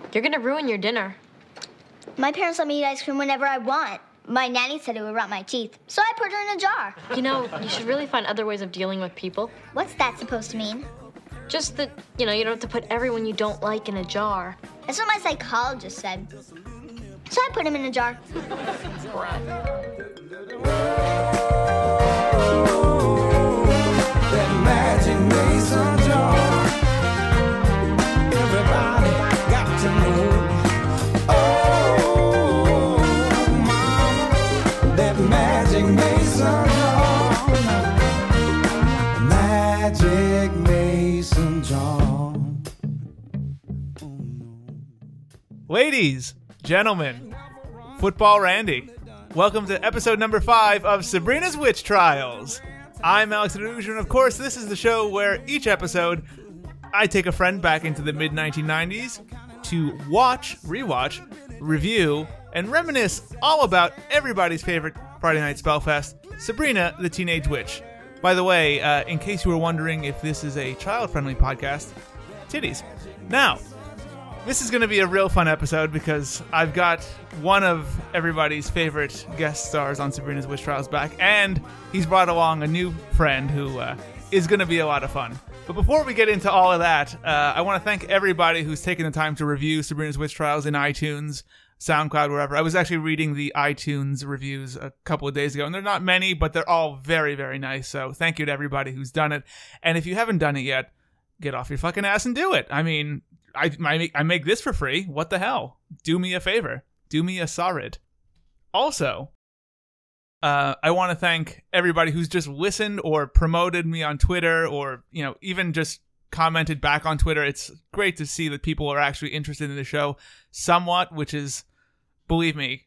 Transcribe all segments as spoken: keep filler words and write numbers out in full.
You're gonna ruin your dinner. My parents let me eat ice cream whenever I want. My nanny said it would rot my teeth, so I put her in a jar. You know, you should really find other ways of dealing with people. What's that supposed to mean? Just that, you know, you don't have to put everyone you don't like in a jar. That's what my psychologist said. So I put him in a jar. That magic mason jar. Everybody got to know. Oh, mama, that magic mason jar. Magic mason jar. Ladies, gentlemen, Football Randy, welcome to episode number five of Sabrina's Witch Trials. I'm Alex Delusion, and of course, this is the show where each episode I take a friend back into the mid nineteen nineties to watch, rewatch, review, and reminisce all about everybody's favorite Friday night spellfest, Sabrina the Teenage Witch. By the way, uh, in case you were wondering if this is a child-friendly podcast, titties. Now, this is going to be a real fun episode because I've got one of everybody's favorite guest stars on Sabrina's Witch Trials back, and he's brought along a new friend who uh, is going to be a lot of fun. But before we get into all of that, uh, I want to thank everybody who's taken the time to review Sabrina's Witch Trials in iTunes, SoundCloud, wherever. I was actually reading the iTunes reviews a couple of days ago, and they're not many, but they're all very, very nice. So thank you to everybody who's done it. And if you haven't done it yet, get off your fucking ass and do it. I mean, I, I, make, I make this for free. What the hell? Do me a favor. Do me a sorrid. Also, uh, I want to thank everybody who's just listened or promoted me on Twitter or, you know, even just commented back on Twitter. It's great to see that people are actually interested in the show somewhat, which is, believe me,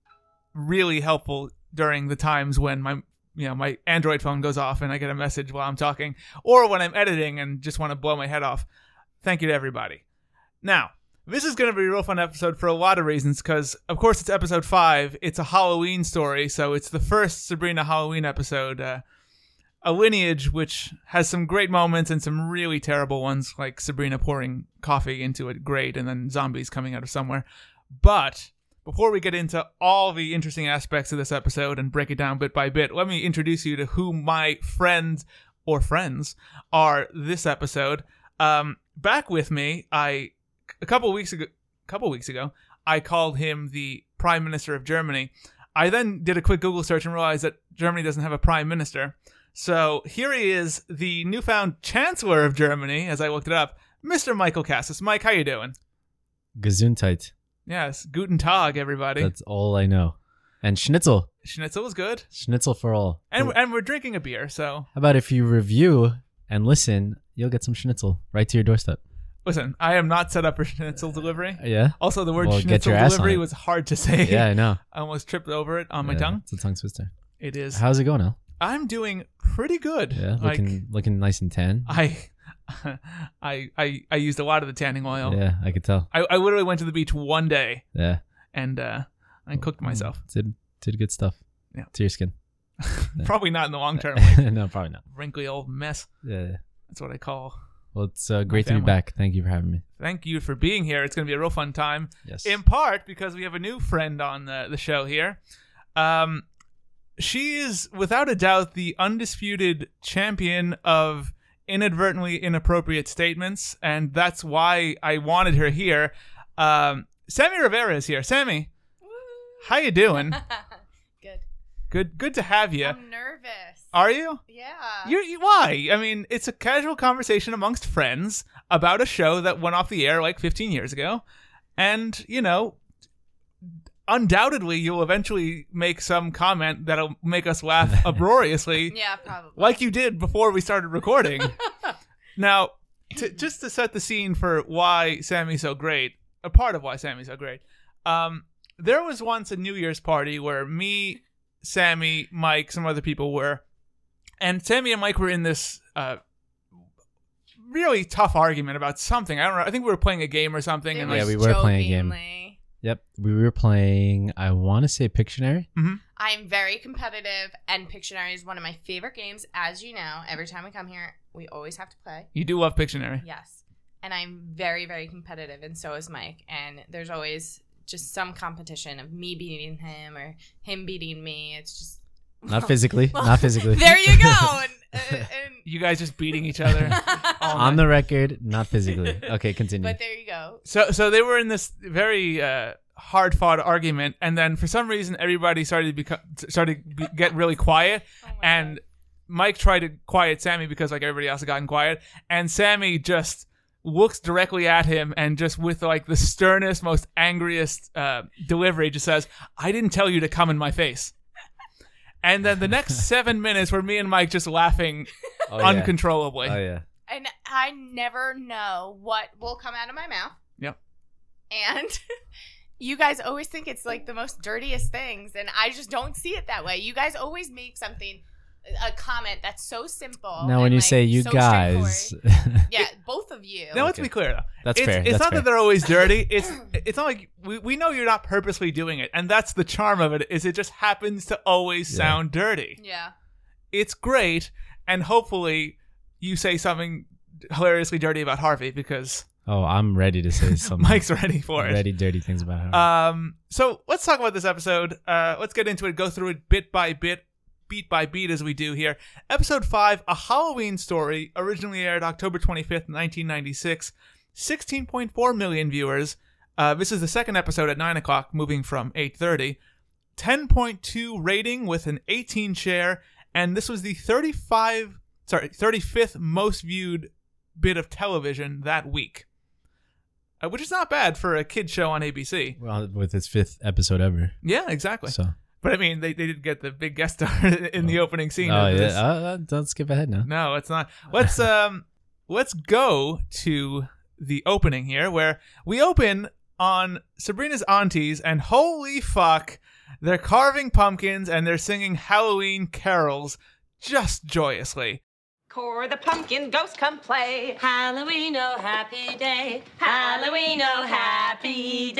really helpful during the times when my, you know, my Android phone goes off and I get a message while I'm talking, or when I'm editing and just want to blow my head off. Thank you to everybody. Now, this is going to be a real fun episode for a lot of reasons because, of course, it's episode five. It's a Halloween story, so it's the first Sabrina Halloween episode. Uh, a lineage which has some great moments and some really terrible ones, like Sabrina pouring coffee into a grate and then zombies coming out of somewhere. But before we get into all the interesting aspects of this episode and break it down bit by bit, let me introduce you to who my friends or friends are this episode. Um, back with me, I... A couple weeks ago, couple weeks ago, I called him the Prime Minister of Germany. I then did a quick Google search and realized that Germany doesn't have a Prime Minister. So here he is, the newfound Chancellor of Germany, as I looked it up, Mister Michael Cassis. Mike, how you doing? Gesundheit. Yes, Guten Tag, everybody. That's all I know. And Schnitzel. Schnitzel is good. Schnitzel for all. And, and we're drinking a beer, so... How about if you review and listen, you'll get some Schnitzel right to your doorstep. Listen, I am not set up for Schnitzel delivery. Yeah? Also, the word Well, get Schnitzel your ass on delivery it. was hard to say. Yeah, I know. I almost tripped over it on my Yeah, tongue. It's a tongue twister. It is. How's it going, Al? I'm doing pretty good. Yeah, Like, looking looking nice and tan. I, I, I, I used a lot of the tanning oil. Yeah, I could tell. I, I literally went to the beach one day Yeah. and uh, I cooked myself. Did did good stuff. Yeah. To your skin. Probably not in the long term. Like, No, probably not. wrinkly old mess. Yeah. yeah. That's what I call. Well, it's uh, great to be family. back. Thank you for having me. Thank you for being here. It's going to be a real fun time. Yes. In part because we have a new friend on the, the show here. Um, she is, without a doubt, the undisputed champion of inadvertently inappropriate statements, and that's why I wanted her here. Um, Sammy Rivera is here. Sammy, how you doing? Good. Good, good to have you. I'm nervous. Are you? Yeah. You, you why? I mean, it's a casual conversation amongst friends about a show that went off the air like fifteen years ago, and you know, undoubtedly you'll eventually make some comment that'll make us laugh uproariously, Yeah, probably. like you did before we started recording. Now, to, just to set the scene for why Sammy's so great, a part of why Sammy's so great, um, there was once a New Year's party where me, Sammy, Mike, some other people were. And Sammy and Mike were in this uh, really tough argument about something. I don't know. I think we were playing a game or something. It and was like, Yeah, we were playing a game. jokingly. Yep. We were playing, I want to say Pictionary. mm-hmm. I'm very competitive, and Pictionary is one of my favorite games. As you know, every time we come here, we always have to play. You do love Pictionary. Yes. and I'm very, very competitive, and so is Mike. And there's always just some competition of me beating him or him beating me. It's just Not physically. Not physically. There you go. And, and, and You guys just beating each other. all On night. the record, not physically. Okay, continue. but there you go. So, so they were in this very uh, hard-fought argument, and then for some reason, everybody started to become started to be, get really quiet, Oh my and God. Mike tried to quiet Sammy because like everybody else had gotten quiet, and Sammy just looks directly at him and just with like the sternest, most angriest uh, delivery, just says, "I didn't tell you to come in my face." And then the next seven minutes were me and Mike just laughing oh, yeah. uncontrollably. Oh yeah. And I never know what will come out of my mouth. Yep. And you guys always think it's like the most dirtiest things, and I just don't see it that way. You guys always make something, a comment that's so simple. Now, when and, you like, say you so guys, straightforward. Yeah, both of you. Now let's Okay. be clear though. That's it's, fair. It's That's not fair. that they're always dirty. It's it's not like we, we know you're not purposely doing it, and that's the charm of it. Is it just happens to always Yeah. sound dirty. Yeah. It's great, and hopefully you say something hilariously dirty about Harvey because oh, I'm ready to say something. Mike's ready for it. Ready dirty things about her. Um, so let's talk about this episode. Uh, let's get into it. Go through it bit by bit, beat by beat, as we do here. Episode five, A Halloween Story, originally aired October twenty-fifth, nineteen ninety-six. sixteen point four million viewers. Uh, this is the second episode at nine o'clock, moving from eight thirty. ten point two rating with an eighteen share, and this was the thirty-five, sorry, thirty-fifth most viewed bit of television that week. Uh, which is not bad for a kid show on A B C. well, with its fifth episode ever. Yeah, exactly. So. But I mean, they, they did get the big guest star in the opening scene. Oh of yeah. this. Uh, uh, don't skip ahead now. No, it's not. Let's um, let's go to the opening here, where we open on Sabrina's aunties, and holy fuck, they're carving pumpkins and they're singing Halloween carols just joyously. Core the pumpkin, ghost come play. Halloween, oh happy day. Halloween, oh happy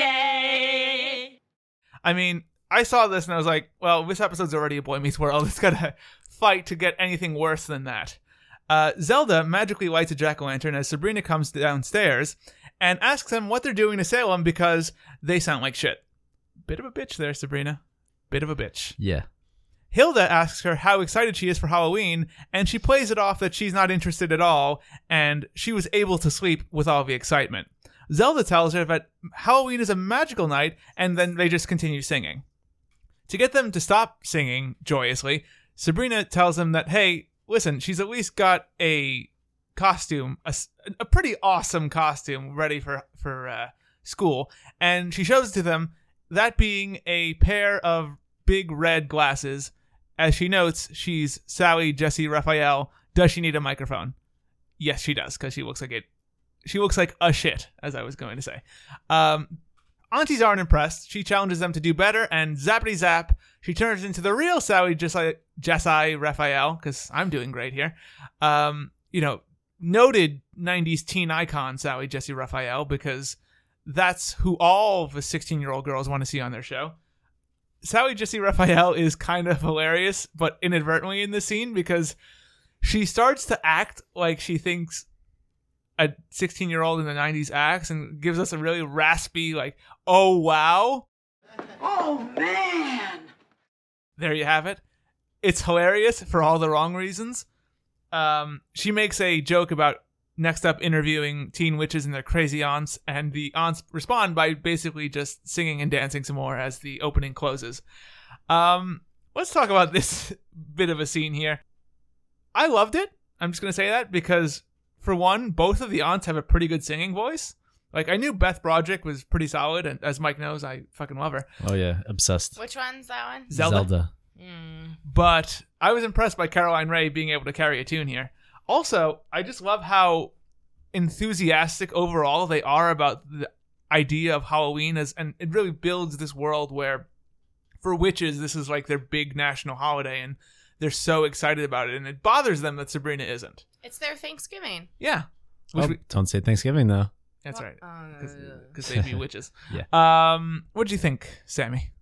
day. I mean, I saw this and I was like, well, this episode's already a Boy Meets World. It's gotta fight to get anything worse than that. Uh, Zelda magically lights a jack-o'-lantern as Sabrina comes downstairs and asks them what they're doing to Salem because they sound like shit. Bit of a bitch there, Sabrina. Bit of a bitch. Yeah. Hilda asks her how excited she is for Halloween, and she plays it off that she's not interested at all, and she was able to sleep with all the excitement. Zelda tells her that Halloween is a magical night, and then they just continue singing. To get them to stop singing joyously, Sabrina tells them that, hey, listen, she's at least got a costume, a, a pretty awesome costume ready for, for uh, school, and she shows it to them, that being a pair of big red glasses. As she notes, she's Sally Jesse Raphael. Does she need a microphone? Yes, she does, because she looks like it. She looks like a shit, as I was going to say. Um, aunties aren't impressed. She challenges them to do better, and zappity zap, she turns into the real Sally Jesse, Jesse Raphael, because I'm doing great here. Um, you know, noted nineties teen icon Sally Jesse Raphael, because that's who all the sixteen-year-old girls want to see on their show. Sally Jesse Raphael is kind of hilarious, but inadvertently in this scene, because she starts to act like she thinks a sixteen-year-old in the nineties acts and gives us a really raspy, like, oh, wow. Oh man. There you have it. It's hilarious for all the wrong reasons. Um, she makes a joke about next up interviewing teen witches and their crazy aunts, and the aunts respond by basically just singing and dancing some more as the opening closes. Um, let's talk about this bit of a scene here. I loved it. I'm just going to say that because, for one, both of the aunts have a pretty good singing voice. Like, I knew Beth Broderick was pretty solid, and as Mike knows, I fucking love her. Oh yeah. Obsessed. Which one's that one? Zelda. Mm. But I was impressed by Caroline Rhea being able to carry a tune here. Also, I just love how enthusiastic overall they are about the idea of Halloween, as and it really builds this world where for witches this is like their big national holiday and they're so excited about it, and it bothers them that Sabrina isn't. It's their Thanksgiving. Yeah. Which Oh, we, don't say Thanksgiving though. that's right. Uh, Because they'd be witches. Yeah. Um, what did you think, Sammy?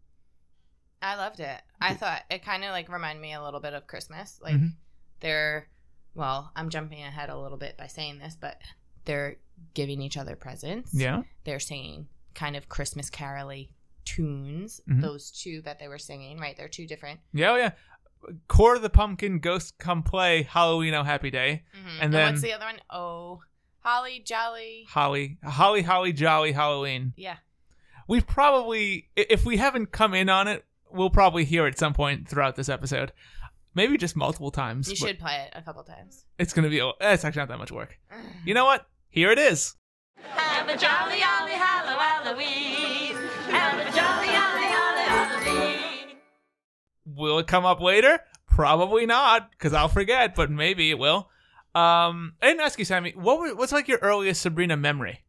I loved it. I thought it kind of like reminded me a little bit of Christmas. Like Mhm. they're, well, I'm jumping ahead a little bit by saying this, but they're giving each other presents. Yeah. They're singing kind of Christmas carol-y tunes. Mhm. Those two that they were singing, right? They're two different. Yeah, oh yeah. Core of the Pumpkin, Ghosts Come Play, Halloween, Oh Happy Day. Mm-hmm. And And, then- what's the other one? Oh, Holly Jolly. Holly, Holly, Holly, Jolly Halloween. Yeah. We've probably, i- if we haven't come in on it, we'll probably hear it at some point throughout this episode. Maybe just multiple times. You but should play it a couple times. It's going to be, it's actually not that much work. You know what? Here it is. Have a jolly, jolly, hallow, Halloween. Have a jolly, jolly, holly, Halloween. Will it come up later? Probably not, because I'll forget, but maybe it will. Um, I didn't ask you, Sammy, what was, what's like your earliest Sabrina memory?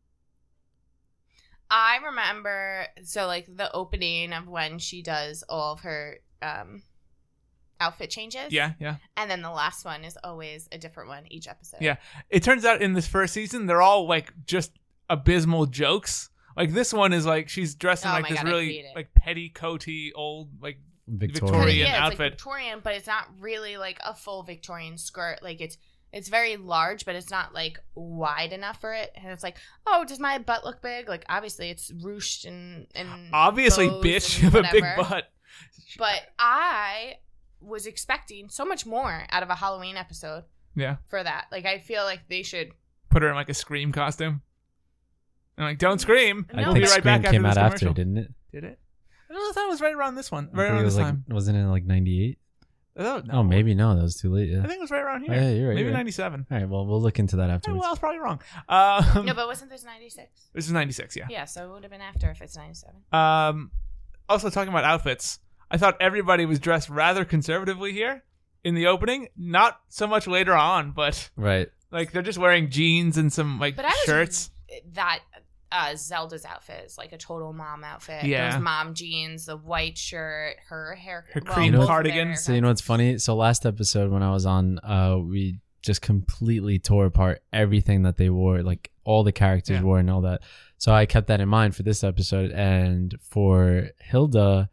I remember, so like the opening of when she does all of her um, outfit changes. Yeah, yeah. And then the last one is always a different one each episode. Yeah. It turns out in this first season, they're all like just abysmal jokes. Like this one is like she's dressed in Oh like my this God, I really hate it. like petticoaty old like Victorian. Victorian yeah, it's outfit. like Victorian, but it's not really like a full Victorian skirt. Like it's it's very large, but it's not like wide enough for it. And it's like, oh, does my butt look big? Like obviously it's ruched and and Obviously, bows bitch, and you have a big whatever. butt. But I was expecting so much more out of a Halloween episode Yeah. for that. Like I feel like they should. Put her in like a Scream costume. And like, don't scream. I No, think be right Scream back after came this out after, commercial. didn't it? Did it? I don't know if that was right around this one. I Right think around it was this like, time. wasn't it like ninety-eight? Oh, no. Oh, maybe no, that was too late. Yeah. I think it was right around here. Oh, yeah, you're right, Maybe you're right. ninety-seven. All right, well, we'll look into that Oh, afterwards. well, I was probably wrong. Um, No, but wasn't this ninety-six? this is ninety-six, yeah. Yeah, so it would have been after if it's ninety-seven. Um, also, talking about outfits, I thought everybody was dressed rather conservatively here in the opening. Not so much later on, but Right. like they're just wearing jeans and some like But I was shirts. that uh, Zelda's outfit is like a total mom outfit. Yeah. Those mom jeans, the white shirt, her hair, Her well, cream both of cardigan. their So you know what's funny? So last episode when I was on, uh, we just completely tore apart everything that they wore, like all the characters Yeah. wore and all that. So I kept that in mind for this episode. And for Hilda,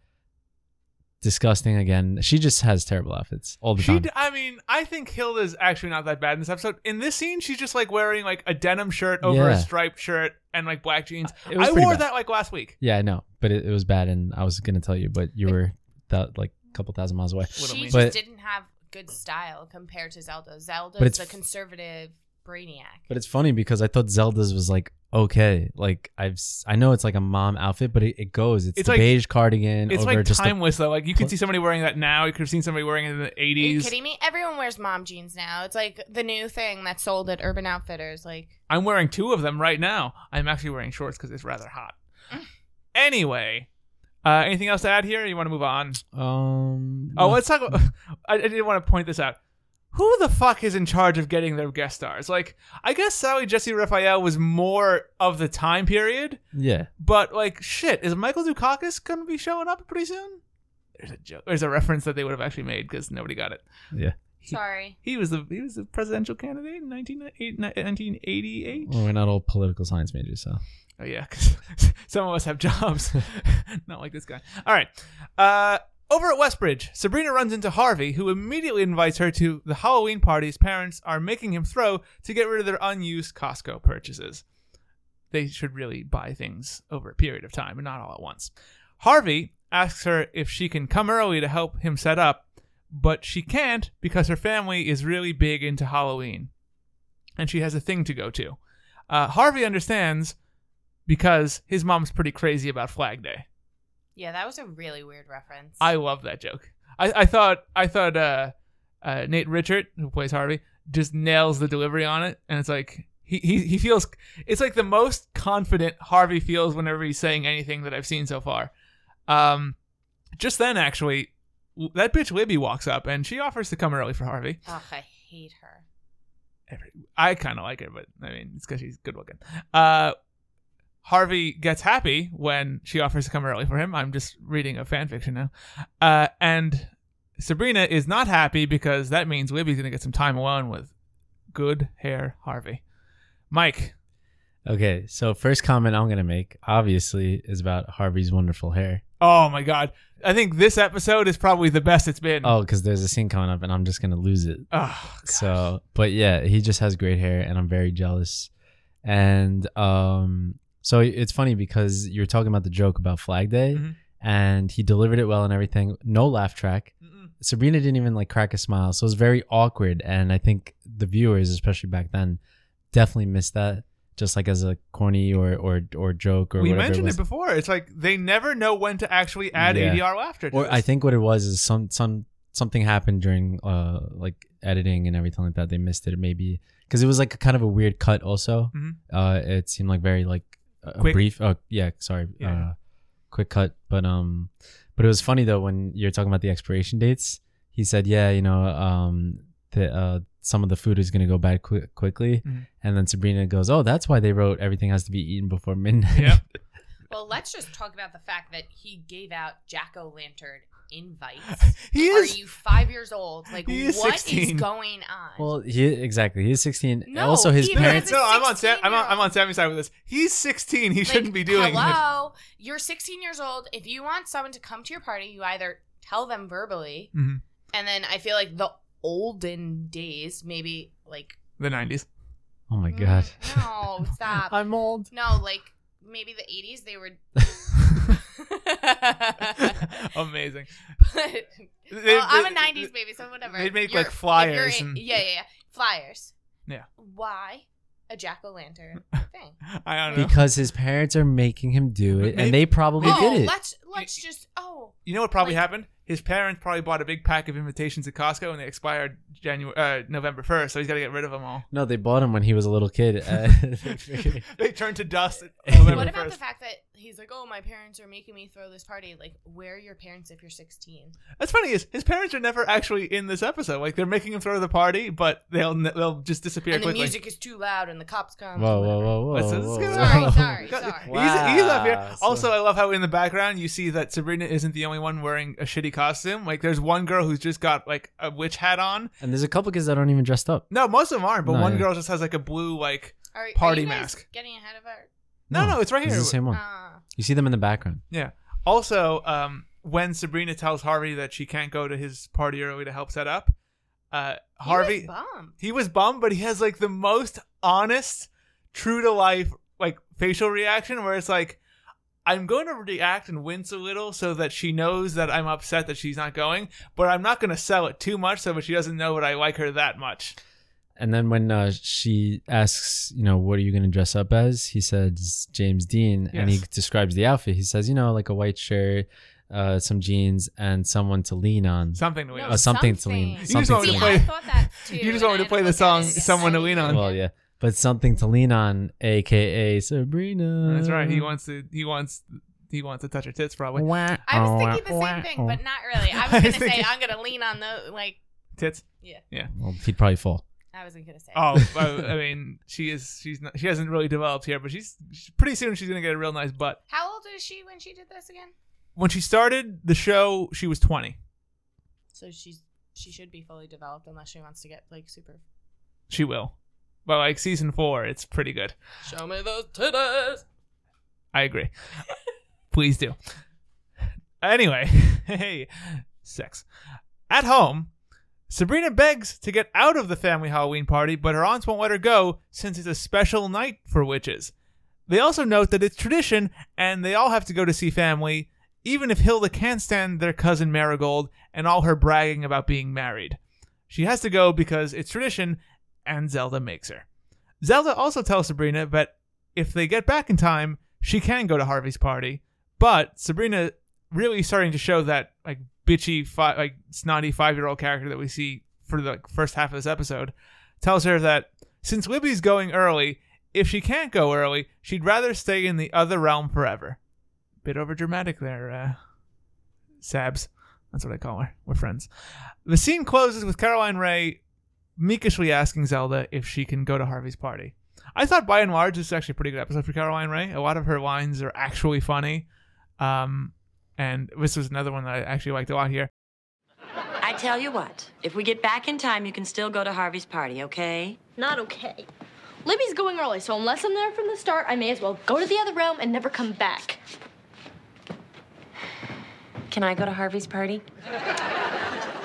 disgusting again. She just has terrible outfits all the She, time. d- I mean, I think Hilda's actually not that bad in this episode. In this scene, she's just like wearing like a denim shirt over a Yeah. striped shirt and like black jeans. It was I pretty wore bad. that like last week. Yeah, I know, but it, it was bad, and I was gonna tell you, but you were that like a couple thousand miles away. What do She we- just But- didn't have good style compared to Zelda. Zelda's But it's- the conservative brainiac. But it's funny because I thought Zelda's was like okay, like I've s- I know it's like a mom outfit, but it, it goes. It's, It's the like- beige cardigan It's over like just a- timeless though. Like you could see somebody wearing that now. You could have seen somebody wearing it in the Are you eighties. kidding me? Everyone wears mom jeans now. It's like the new thing that's sold at Urban Outfitters. Like, I'm wearing two of them right now. I'm actually wearing shorts because it's rather hot. Anyway, uh, anything else to add here? Or you want to move on? um. Oh, let's talk about. I, I did want to point this out. Who the fuck is in charge of getting their guest stars? Like, I guess Sally Jesse Raphael was more of the time period, yeah. but like, shit, is Michael Dukakis gonna be showing up pretty soon? There's a joke. There's a reference that they would have actually made because nobody got it. Yeah. sorry. He was the he was the presidential candidate in nineteen eighty-eight. Well, we're not all political science majors, so Oh yeah, 'cause some of us have jobs, not like this guy. All right, uh, over at Westbridge, Sabrina runs into Harvey, who immediately invites her to the Halloween party his parents are making him throw to get rid of their unused Costco purchases. They should really buy things over a period of time and not all at once. Harvey asks her if she can come early to help him set up, but she can't because her family is really big into Halloween, and she has a thing to go to. Uh, Harvey understands because his mom's pretty crazy about Flag Day. Yeah, that was a really weird reference. I love that joke. I, I thought I thought uh, uh, Nate Richard, who plays Harvey, just nails the delivery on it, and it's like he, he he feels it's like the most confident Harvey feels whenever he's saying anything that I've seen so far. Um, just then, actually, that bitch Libby walks up and she offers to come early for Harvey. Ugh, I hate her. Every, I kind of like her, but I mean, it's because she's good looking. Uh, Harvey gets happy when she offers to come early for him. I'm just reading a fan fiction now. Uh, and Sabrina is not happy because that means Libby's going to get some time alone with good hair Harvey. Mike. okay. So first comment I'm gonna make obviously is about Harvey's wonderful hair. Oh my God. I think this episode is probably the best it's been. Oh, because there's a scene coming up, and I'm just gonna lose it. Oh, So, but yeah, he just has great hair, and I'm very jealous. And um, so it's funny because you're talking about the joke about Flag Day, Mhm. and he delivered it well and everything. No laugh track. Mm-mm. Sabrina didn't even like crack a smile, so it was very awkward. And I think the viewers, especially back then, definitely missed that. Just like as a corny or or or joke or We whatever mentioned it it, was. before. It's like they never know when to actually add Yeah. A D R laughter to Or this. I think what it was is some some something happened during uh like editing and everything like that. They missed it maybe because it was like a kind of a weird cut. Also, Mhm. uh, it seemed like very like a Quick. brief. Oh yeah, sorry, Yeah. Uh, quick cut. But um, but it was funny though when you're talking about the expiration dates. He said, yeah, you know, um, the uh some of the food is gonna go bad qui- quickly, Mhm. and then Sabrina goes, oh, that's why they wrote everything has to be eaten before midnight. Yep. Well, let's just talk about the fact that he gave out jack-o'-lantern invites. He Are is. you five years old? Like, He is what is sixteen. going on? Well, he exactly. He's sixteen. No, also, his even parents. as a No, I'm on Sam. I'm on, I'm on sixteen-year-old. Sammy's side with this. He's sixteen. He Like, shouldn't be doing this. hello, you're sixteen years old. If you want someone to come to your party, you either tell them verbally, Mhm. and then I feel like the olden days, maybe like, The nineties. Oh my god. Mm, no, stop. I'm old. No, like maybe the eighties. They were. Amazing. But, They- well, I'm they- a nineties baby, so whatever. they'd make, You're- like, flyers if you're and- in- yeah, yeah, yeah, flyers. Yeah. Why a jack o' lantern thing? I don't know. Because his parents are making him do it, Maybe- and they probably oh, did it. let's let's just oh. You know what probably Like- happened? His parents probably bought a big pack of invitations at Costco, and they expired January, uh, November first. So he's got to get rid of them all. No, they bought him when he was a little kid. Uh, They turned to dust at November What about the first. fact that he's like, oh, my parents are making me throw this party? Like, where are your parents if you're sixteen? That's funny. Is his parents are never actually in this episode? Like they're making him throw the party, but they'll they'll just disappear And the quickly. music is too loud, and the cops come. whoa, or whoa, whatever. whoa, whoa, Let's- whoa, let's get whoa. Sorry, sorry, Got- sorry. He's, he's up here. Wow, so- Also, I love how in the background you see that Sabrina isn't the only one wearing a shitty costume. Like, there's one girl who's just got like a witch hat on. And there's a couple kids that aren't even dressed up. No, most of them aren't, but No, one yeah. girl just has like a blue like. Are, Party are you guys mask. Getting ahead of our. No, no, it's right It's here. the same one. Uh, You see them in the background. Yeah. Also, um, when Sabrina tells Harvey that she can't go to his party early to help set up, uh, Harvey He was bummed. he was bummed, but he has like the most honest, true to life like facial reaction where it's like, I'm going to react and wince a little so that she knows that I'm upset that she's not going, but I'm not going to sell it too much so that she doesn't know that I like her that much. And then when uh, she asks, you know, what are you going to dress up as? He says James Dean, and he Yes. describes the outfit. He says, you know, like a white shirt, uh, some jeans, and someone to lean on. Something to lean No, on. Uh, something to lean. something. You just Something want to me See, to lean. play- I thought that too. You just and want me to I had play the look at song, it. Someone to Lean On. Well, yeah, but something to lean on, aka Sabrina. That's right. He wants to. He wants. He wants to touch her tits, probably. Wah, I was wah, thinking the wah, same thing, wah. but not really. I I was was gonna say thinking- I'm gonna lean on the like. Tits. Yeah, Well, he'd probably fall. I wasn't gonna say. Oh, I I mean, she is. She's not. She hasn't really developed here, but she's, she's pretty soon. She's gonna get a real nice butt. How old is she when she did this again? When she started the show, she was twenty. So she's she should be fully developed unless she wants to get like super. She will. But like season four, it's pretty good. Show me those titties. I agree. Please do. Anyway, hey, sex. At home, Sabrina begs to get out of the family Halloween party, but her aunts won't let her go since it's a special night for witches. They also note that it's tradition and they all have to go to see family, even if Hilda can't stand their cousin Marigold and all her bragging about being married. She has to go because it's tradition and Zelda makes her. Zelda also tells Sabrina that if they get back in time, she can go to Harvey's party, but Sabrina really starting to show that like bitchy, fi- like snotty five-year-old character that we see for the first half of this episode, tells her that since Libby's going early, if she can't go early, she'd rather stay in the other realm forever. Bit over dramatic there, uh, Sabs. That's what I call her. We're friends. The scene closes with Caroline Ray meekishly asking Zelda if she can go to Harvey's party. I thought by and large this is actually a pretty good episode for Caroline Ray. A lot of her lines are actually funny. Um, and this was another one that I actually liked a lot here. I tell you what, if we get back in time, you can still go to Harvey's party, okay? Not okay. Libby's going early, so unless I'm there from the start, I may as well go to the other realm and never come back. Can I go to Harvey's party?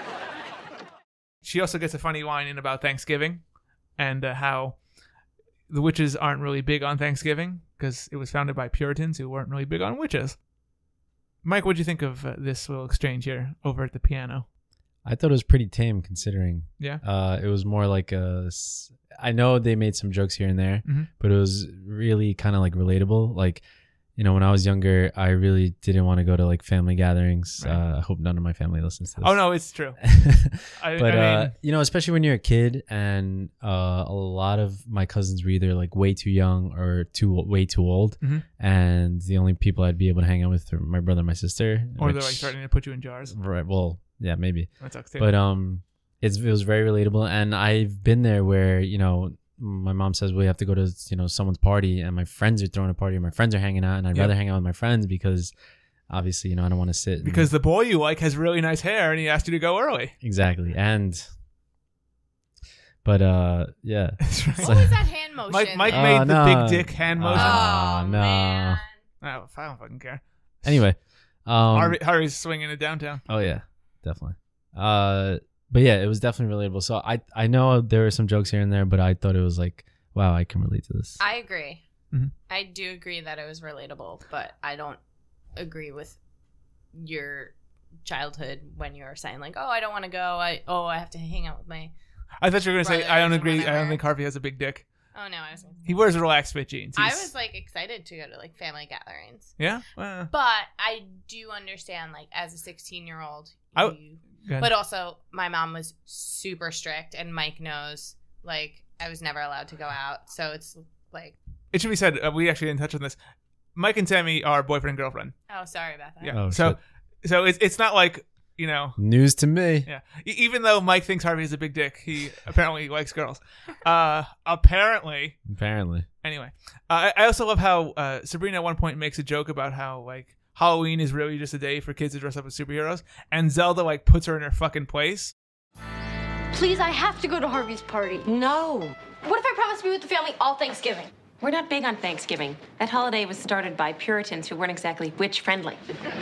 She also gets a funny line in about Thanksgiving and uh, how the witches aren't really big on Thanksgiving because it was founded by Puritans who weren't really big on witches. Mike, what'd you think of uh, this little exchange here over at the piano? I thought it was pretty tame considering. Yeah. Uh, it was more like a. s- I know they made some jokes here and there, Mhm. but it was really kind of like relatable. Like, you know, when I was younger, I really didn't want to go to like family gatherings. Right. Uh, I hope none of my family listens to this. Oh, no, it's true. I, but I uh, mean, you know, especially when you're a kid, and uh, a lot of my cousins were either like way too young or too way too old, Mhm. and the only people I'd be able to hang out with are my brother and my sister. or they're which- like starting to put you in jars. right? Well, yeah, maybe. That sucks too. But um, it's it was very relatable, and I've been there where you know my mom says we have to go to you know someone's party, and my friends are throwing a party, and my friends are hanging out, and I'd Yep. rather hang out with my friends because obviously you know I don't want to sit and- because the boy you like has really nice hair and he asked you to go early. exactly and. But uh, yeah. That's right. What was that hand motion? Mike, Mike Oh, made the no. big dick hand motion. Ah. Oh, no. man. oh, I don't fucking care. Anyway, um, Harvey, Harvey's swinging it downtown. oh yeah, definitely. Uh, but yeah, it was definitely relatable. So I I know there were some jokes here and there, but I thought it was like, wow, I can relate to this. I agree. Mhm. I do agree that it was relatable, but I don't agree with your childhood when you're saying like, oh, I don't want to go. I oh, I have to hang out with my. I thought you were going to say, I don't Brothers or agree. I whatever. don't think Harvey has a big dick. Oh no, I was. Gonna say He wears relaxed fit jeans. I He's- was like excited to go to like family gatherings, Yeah? Well, but I do understand like as a sixteen year old, I- you, go ahead. but also my mom was super strict, and Mike knows like I was never allowed to go out, so it's like it should be said, uh, we actually didn't touch on this. Mike and Sammy are boyfriend and girlfriend. oh sorry about that. Yeah. Oh, so shit. so it's, it's not like, you know, News to me. yeah. E- even though Mike thinks Harvey has a big dick, he apparently likes girls. Uh, apparently. Apparently. Anyway, uh, I, I also love how uh, Sabrina at one point makes a joke about how like Halloween is really just a day for kids to dress up as superheroes, and Zelda like puts her in her fucking place. Please, I have to go to Harvey's party. No, What if I promise to be with the family all Thanksgiving? we're not big on Thanksgiving. That holiday was started by Puritans who weren't exactly witch-friendly.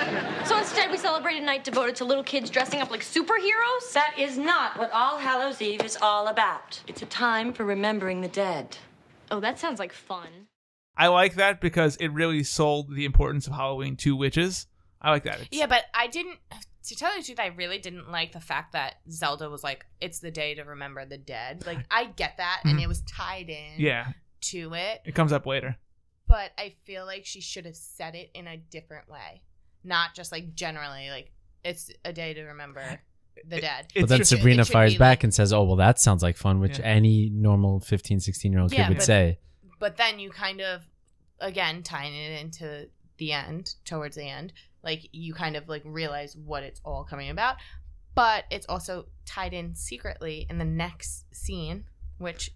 So instead, we celebrate a night devoted to little kids dressing up like superheroes? That is not what All Hallows Eve is all about. It's a time for remembering the dead. Oh, that sounds like fun. I like that because it really sold the importance of Halloween to witches. I like that. It's, Yeah, but I didn't. To tell you the truth, I really didn't like the fact that Zelda was like, "It's the day to remember the dead." Like, I get that, and Mhm. it was tied in yeah, to it. it comes up later. But I feel like she should have said it in a different way, not just like generally like, "It's a day to remember the dead." It's But then true. Sabrina It should fires be back like- and says, oh, well, that sounds like fun, which Yeah. any normal fifteen, sixteen year old kid Yeah, would but- say. But then you kind of, again, tying it into the end, towards the end, like you kind of like realize what it's all coming about. But it's also tied in secretly in the next scene, which,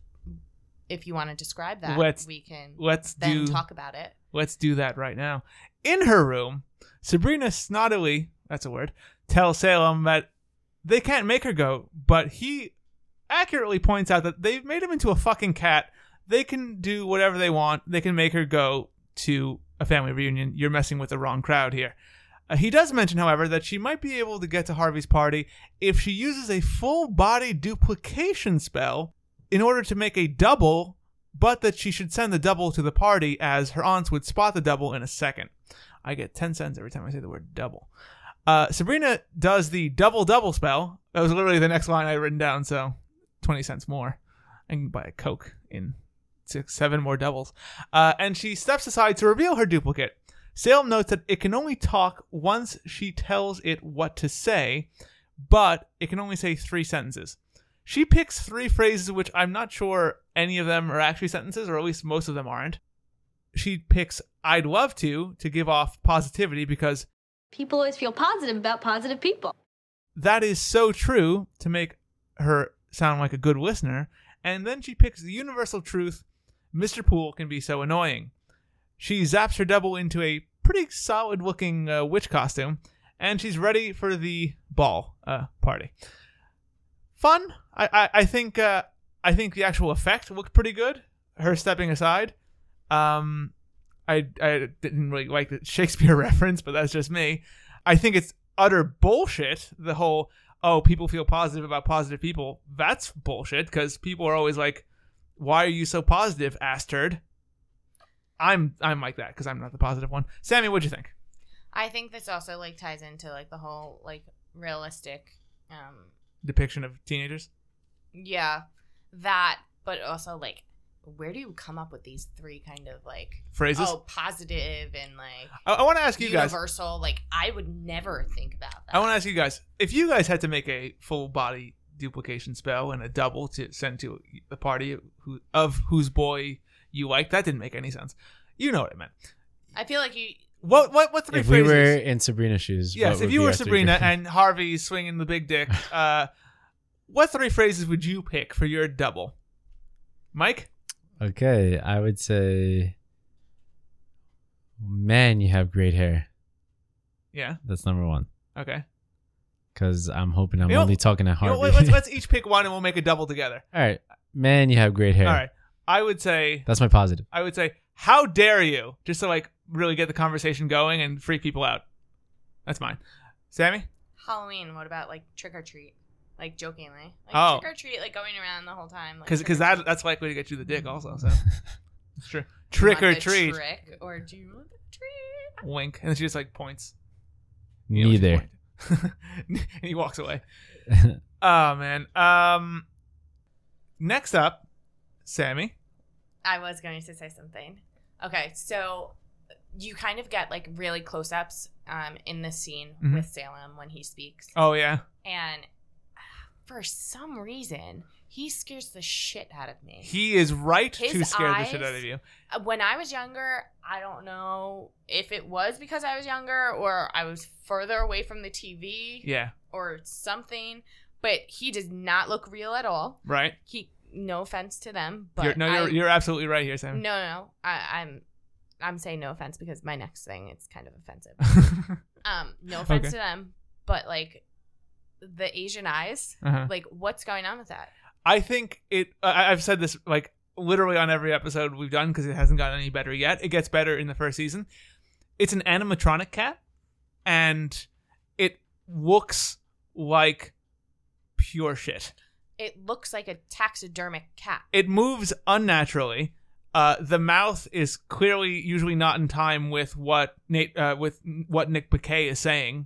if you want to describe that, Let's- we can Let's then do talk about it. let's do that right now. In her room, Sabrina snottily, that's a word, tells Salem that they can't make her go, but he accurately points out that they've made him into a fucking cat. They can do whatever they want. They can make her go to a family reunion. You're messing with the wrong crowd here. Uh, he does mention, however, that she might be able to get to Harvey's party if she uses a full body duplication spell in order to make a double, but that she should send the double to the party as her aunts would spot the double in a second. I get ten cents every time I say the word double. Uh, Sabrina does the double-double spell. That was literally the next line I had written down, so twenty cents more. I can buy a Coke in six, seven more doubles. Uh, and she steps aside to reveal her duplicate. Salem notes that it can only talk once she tells it what to say, but it can only say three sentences. She picks three phrases, which I'm not sure any of them are actually sentences, or at least most of them aren't. She picks "I'd love to" to give off positivity because People always feel positive about positive people. that is so true to make her sound like a good listener. And then she picks the universal truth: Mister Poole can be so annoying. She zaps her double into a pretty solid-looking uh, witch costume, and she's ready for the ball uh, party. Fun. I I, I think uh, I think the actual effect looked pretty good. Her stepping aside. Um, I I didn't really like the Shakespeare reference, but that's just me. I think it's utter bullshit. The whole, oh, people feel positive about positive people. That's bullshit because people are always like, Why are you so positive, ass turd? I'm I'm like that because I'm not the positive one. Sammy, what'd you think? I think this also like ties into like the whole like realistic, um, Depiction of teenagers? yeah, that, but also like, where do you come up with these three kind of like Phrases? oh positive and like I, I want to ask you guys. universal? Like I would never think about that. I want to ask you guys, if you guys had to make a full body duplication spell and a double to send to the party who, of whose boy you like, that didn't make any sense. You know what I meant. I feel like you. What what what three If phrases? we were in Sabrina's shoes, yes, what if would you be were our three Sabrina phrases? and Harvey swinging the big dick, uh, what three phrases would you pick for your double? Mike? Okay, I would say, man, you have great hair. Yeah. That's number one. Okay. Because I'm hoping I'm You know- only talking to You know, Harvey. let- let's let's each pick one and we'll make a double together. All right, man, you have great hair. All right. I would say That's my positive. I would say, how dare you? Just to like really get the conversation going and freak people out. That's mine. Sammy? Halloween. What about like trick or treat? Like jokingly, like Oh. trick or treat, like going around the whole time. Like, Because trick or that treat. that's likely to get you the dick also. So it's true. Do you Trick want or the treat. Trick or do you want the treat? Wink. And then she just like points. You know what she's Neither. pointing. And he walks away. Oh man. Um next up, Sammy. I was going to say something. Okay, so you kind of get like really close-ups um, in this scene Mhm. with Salem when he speaks, Oh yeah. and for some reason he scares the shit out of me. He is right His to scare the shit eyes- out of you. Uh, When I was younger, I don't know if it was because I was younger or I was further away from the T V Yeah. or something, but he does not look real at all. Right? He, no offense to them, but You're, no, I, you're you're absolutely right here, Sammy. no, no, no. I, I'm, I'm saying no offense because my next thing is kind of offensive. Um, no offense Okay. to them, but like the Asian eyes, uh-huh. like what's going on with that? I think it. I, I've said this like literally on every episode we've done because it hasn't gotten any better yet. It gets better in the first season. It's an animatronic cat, and it looks like pure shit. It looks like a taxidermic cat. It moves unnaturally. Uh, the mouth is clearly usually not in time with what Nate uh, with what Nick Bakay is saying,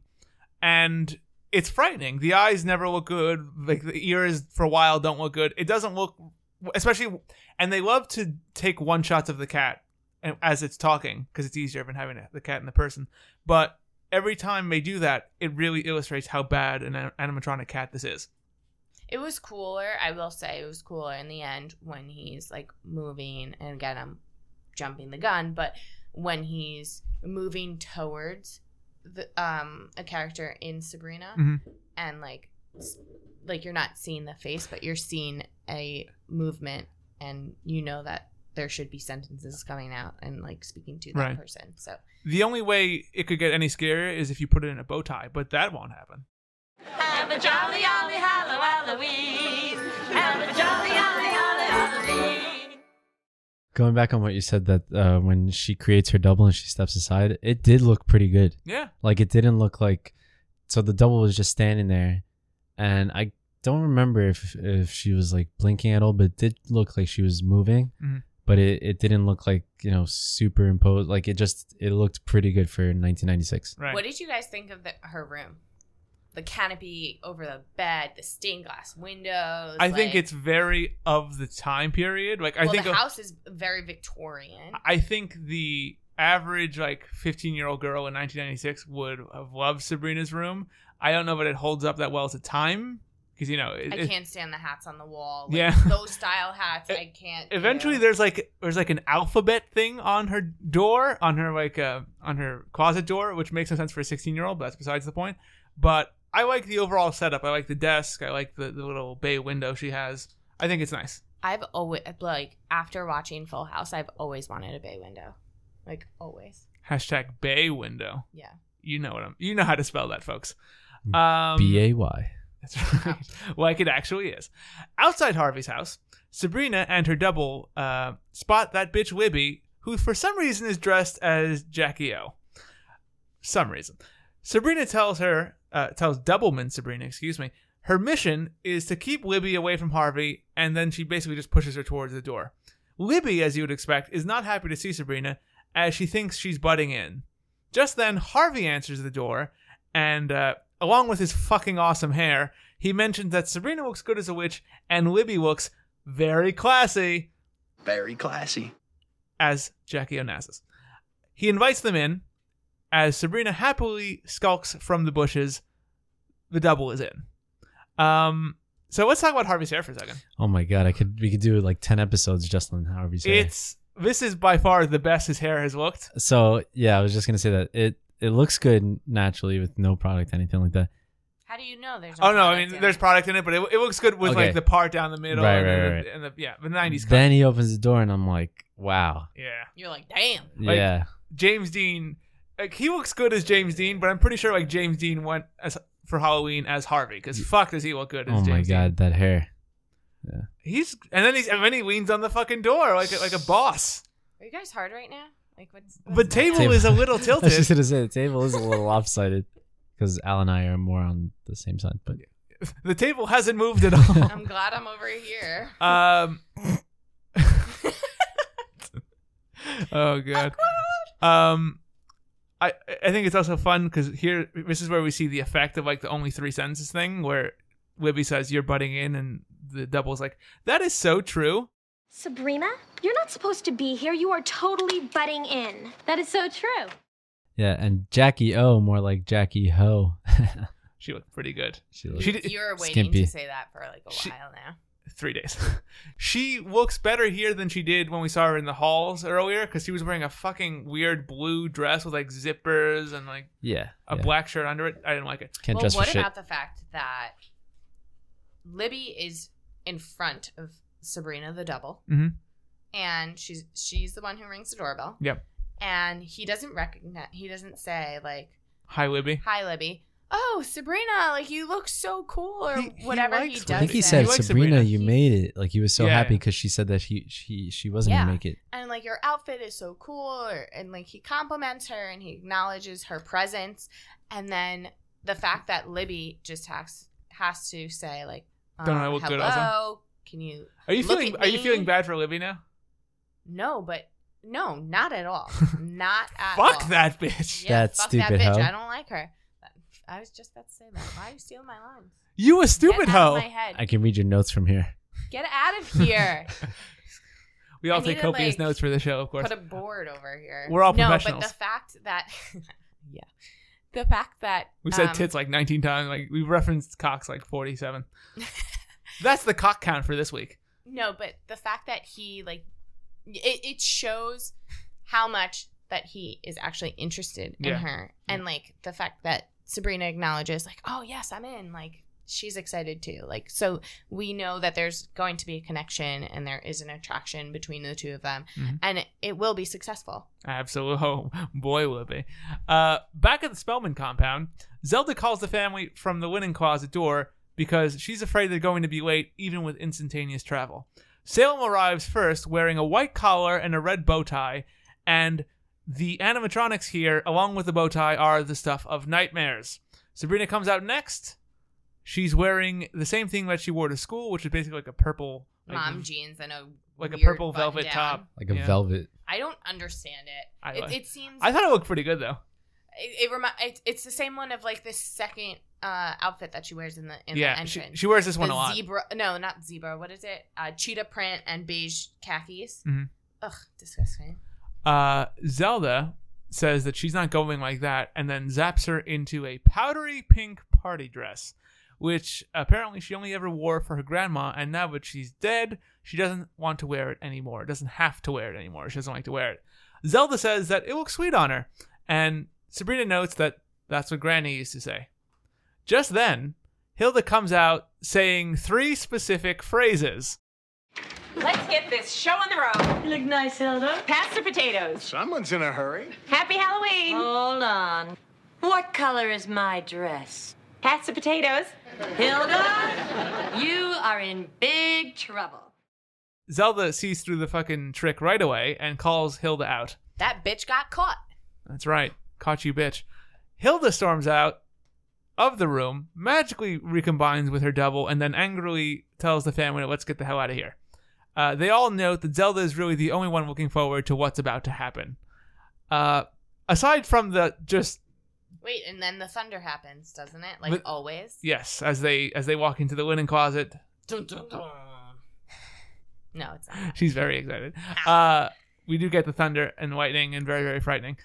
and it's frightening. The eyes never look good. Like the ears for a while don't look good. It doesn't look, especially, and they love to take one shots of the cat as it's talking because it's easier than having the cat and the person. But every time they do that, it really illustrates how bad an animatronic cat this is. It was cooler, I will say, it was cooler in the end when he's like moving, and again, I'm jumping the gun, but when he's moving towards the um a character in Sabrina, Mhm. and like s- like you're not seeing the face, but you're seeing a movement, and you know that there should be sentences coming out and like speaking to that Right. person. So The only way it could get any scarier is if you put it in a bow tie, but that won't happen. Have a jolly, jolly Hallow Halloween. Have a jolly, jolly, jolly Halloween. Going back on what you said, that uh, when she creates her double and she steps aside, it did look pretty good. Yeah. Like it didn't look like, so the double was just standing there, and I don't remember if if she was like blinking at all, but it did look like she was moving. Mhm. But it, it didn't look like, you know, superimposed. Like it just, it looked pretty good for nineteen ninety-six. Right. what did you guys think of the, her room? The canopy over the bed, the stained glass windows. I think like- it's very of the time period. Like I well, think the of- house is very Victorian. I think the average like fifteen year old girl in nineteen ninety-six would have loved Sabrina's room. I don't know if it holds up that well as a time because you know it, I it- can't stand the hats on the wall. Like, Yeah. those style hats, I can't. eventually do. there's like there's like an alphabet thing on her door, on her like uh on her closet door, which makes no sense for a sixteen year old, but that's besides the point. But I like the overall setup. I like the desk. I like the, the little bay window she has. I think it's nice. I've always like after watching Full House, I've always wanted a bay window, like always. Hashtag bay window. Yeah. You know what I'm. You know how to spell that, folks. Um, B A Y. That's right. Like it actually is. Outside Harvey's house, Sabrina and her double uh, spot that bitch Libby, who for some reason is dressed as Jackie O. Some reason. Sabrina tells her, uh, tells Doubleman Sabrina, excuse me, Her mission is to keep Libby away from Harvey, and then she basically just pushes her towards the door. Libby, as you would expect, is not happy to see Sabrina, as she thinks she's butting in. Just then, Harvey answers the door, and uh, along with his fucking awesome hair, he mentions that Sabrina looks good as a witch, and Libby looks very classy. Very classy. As Jackie Onassis. He invites them in. As Sabrina happily skulks from the bushes, the double is in. Um, so let's talk about Harvey's hair for a second. Oh my god, I could we could do like ten episodes just on Harvey's hair. It's this is by far the best his hair has looked. So yeah, I was just gonna say that it it looks good naturally with no product, anything like that. How do you know there's? Oh no, I product mean in there's it? product in it, but it, it looks good with Okay. like the part down the middle, Right, and, right, the, right. and the yeah, the nineties. cut. Then he opens the door and I'm like, wow. Yeah, You're like, damn. Like, yeah. James Dean, like he looks good as James Dean, but I'm pretty sure like James Dean went as for Halloween as Harvey because fuck does he look good as Oh James my Dean. god, that hair. He's and then he's and then he leans on the fucking door like a, like a boss. Are you guys hard right now? Like what's? what's The going table on? Table. is a little I was just tilted. gonna say the table is a little lopsided because Al and I are more on the same side, but The table hasn't moved at all. I'm glad I'm over here. Um. oh god. Um, I I think it's also fun because here this is where we see the effect of like the only three sentences thing where Libby says you're butting in and the double's like that is so true. Sabrina, you're not supposed to be here. You are totally butting in. That is so true. yeah, and Jackie O more like Jackie Ho. She looked pretty good. she looks She did- You were waiting skimpy. to say that for like a She- while now. Three days. She looks better here than she did when we saw her in the halls earlier because she was wearing a fucking weird blue dress with like zippers and like yeah, a yeah. black shirt under it. I didn't like it. Can't Well, dress for what shit. about the fact that Libby is in front of Sabrina the double, Mhm. and she's she's the one who rings the doorbell. Yep. And he doesn't recognize. He doesn't say like, Hi, Libby. "Hi, Libby." Oh, Sabrina, like you look so cool, or He- he whatever he, likes does. I think he say. said, He likes Sabrina, Sabrina. you He- made it. Like he was so Yeah. happy because she said that he she she wasn't Yeah. gonna make it. and like your outfit is so cool, or, and like he compliments her and he acknowledges her presence, and then the fact that Libby just has has to say like, Don't I um, look hello, good also? can you? Are you look feeling at Are you me?" feeling bad for Libby now? No, but no, not at all, not at all. Fuck that bitch. Yeah, That fuck stupid that bitch. hoe. I don't like her. I was just about to say that. Why are you stealing my lines? You a stupid Get out hoe. of my head. I can read your notes from here. Get out of here. We all I take need to, copious like, notes for the show, of course. Put a board over here. We're all no, professionals. but the fact that, yeah, the fact that We said um, tits like nineteen times. Like we referenced cocks like forty-seven. That's the cock count for this week. No, but the fact that he like, it, it shows how much that he is actually interested in Yeah. her, and like the fact that Sabrina acknowledges, like, oh yes, I'm in. Like she's excited too. Like so, we know that there's going to be a connection, and there is an attraction between the two of them, Mhm. and it, it will be successful. Absolutely. Oh, boy, will it be. Uh, back at the Spellman compound, Zelda calls the family from the linen closet door because she's afraid they're going to be late, even with instantaneous travel. Salem arrives first, wearing a white collar and a red bow tie, and the animatronics here, along with the bow tie, are the stuff of nightmares. Sabrina comes out next. She's wearing the same thing that she wore to school, which is basically like a purple, like, Mom jeans and a like a weird purple button velvet down. top, Like a Yeah. velvet. I don't understand it. I it, like- it seems I thought it looked pretty good though. it, it, remi- it it's the same one of like this second uh, outfit that she wears in the in Yeah, the she, entrance. she wears this the one a lot. zebra, no, not zebra. What is it? Uh, cheetah print and beige khakis. Mhm. Ugh, disgusting. Uh, Zelda says that she's not going like that, and then zaps her into a powdery pink party dress, which apparently she only ever wore for her grandma, and now that she's dead, she doesn't want to wear it anymore. Doesn't have to wear it anymore. She doesn't like to wear it. Zelda says that it looks sweet on her, and Sabrina notes that that's what Granny used to say. Just then, Hilda comes out saying three specific phrases. Let's get this show on the road. You look nice, Hilda. Pass the potatoes. Someone's in a hurry. Happy Halloween. Hold on. What color is my dress? Pass the potatoes. Hilda, you are in big trouble. Zelda sees through the fucking trick right away and calls Hilda out. That bitch got caught. That's right. Caught you, bitch. Hilda storms out. of the room, magically recombines with her double, and then angrily tells the family, let's get the hell out of here. Uh, they all note that Zelda is really the only one looking forward to what's about to happen. Uh, aside from the just... Wait, and then the thunder happens, doesn't it? Like but, always? Yes, as they as they walk into the linen closet. Dun, dun, dun. No, it's not. She's very excited. Uh, we do get the thunder and lightning and very, very frightening.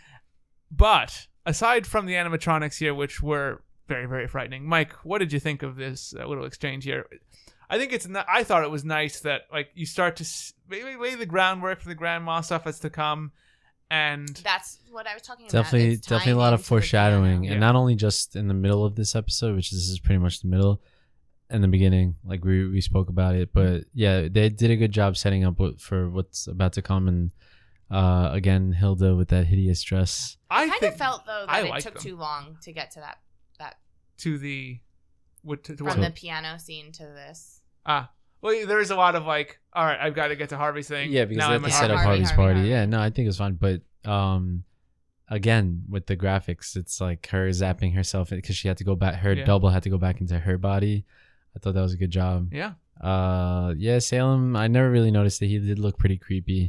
But aside from the animatronics here, which were very, very frightening, Mike, what did you think of this uh, little exchange here? I think it's. N- I thought it was nice that like you start to s- lay, lay the groundwork for the grandma stuff that's to come, and that's what I was talking definitely, about. It's definitely a lot of foreshadowing, and yeah. not only just in the middle of this episode, which this is pretty much the middle, and the beginning, like we we spoke about it, but yeah, they did a good job setting up what, for what's about to come, and uh, again, Hilda with that hideous dress. I kind of felt though that I it like took them. too long to get to that that to the what to, to from what? the piano scene to this. Ah, well, there's a lot of like, all right, I've got to get to Harvey's thing. Yeah, because now they I'm have to at set up Harvey, Harvey's Harvey, party. Harvey. Yeah, no, I think it's fun, but um, again with the graphics, it's like her zapping herself because she had to go back. Her Yeah. double had to go back into her body. I thought that was a good job. Yeah. Uh, yeah, Salem. I never really noticed that he did look pretty creepy.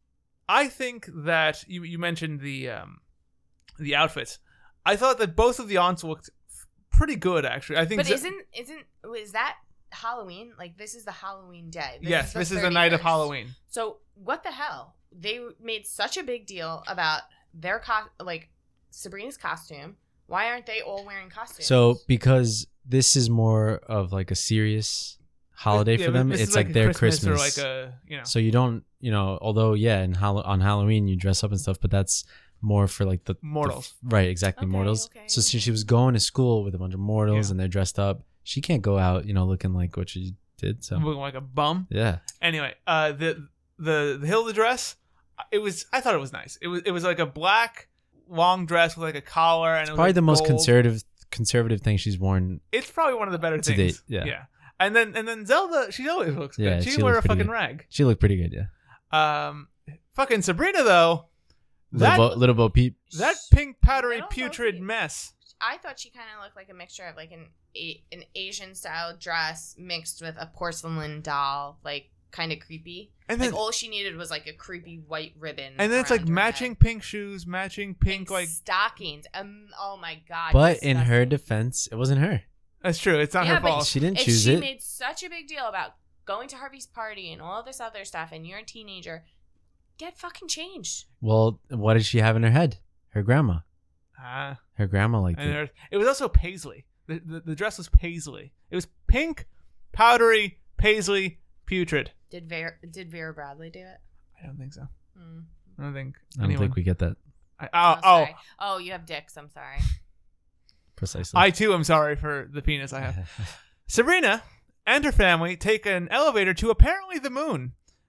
I think that you you mentioned the um the outfits. I thought that both of the aunts looked pretty good actually. I think But Ze- isn't isn't is that Halloween? Like this is the Halloween day. This yes, is the this is the night of thirty-first. Halloween. So what the hell? They made such a big deal about their co- like Sabrina's costume. Why aren't they all wearing costumes? So because this is more of like a serious holiday Yeah, for them, this it's is like, a their Christmas, Christmas. or like a you know. So you don't, you know, although yeah, in Hall- on Halloween you dress up and stuff, but that's more for like the Mortals. the- right? Exactly, Okay, mortals. okay, so she, okay. she was going to school with a bunch of mortals, Yeah. and they're dressed up. She can't go out, you know, looking like what she did. So looking like a bum. yeah, Anyway, uh, the the the Hilda dress, it was. I thought it was nice. It was it was like a black long dress with like a collar, and it's it was probably like the most gold. conservative conservative thing she's worn. It's probably one of the better To things. date, yeah. yeah. And then and then Zelda, she always looks Yeah, good. She, she can wear a looks pretty fucking good. rag. She looked pretty good, yeah. Um, fucking Sabrina though, Little that Bo, Little Bo Peep. that pink powdery Little Bo putrid Peep. mess. I thought she kind of looked like a mixture of like an a- an Asian style dress mixed with a porcelain doll, like kind of creepy. And then like all she needed was like a creepy white ribbon. and then it's around like her matching head. pink shoes, matching pink And like. stockings. Um, oh my god! But in her disgusting. defense, it wasn't her. That's true. It's not Yeah, her but fault. She didn't if choose she it. made such a big deal about going to Harvey's party and all this other stuff, and you're a teenager, get fucking changed. Well, what did she have in her head? Her grandma. Ah, Her grandma liked and it. there- it was also paisley. The, the the dress was paisley. It was pink, powdery, paisley, putrid. Did Vera did Vera Bradley do it? I don't think so. Hmm. I don't think. I don't anyone, think we get that I, Oh, oh, oh, sorry. oh, you have dicks. I'm sorry. precisely. I too am sorry for the penis I have. Sabrina and her family take an elevator to apparently the moon.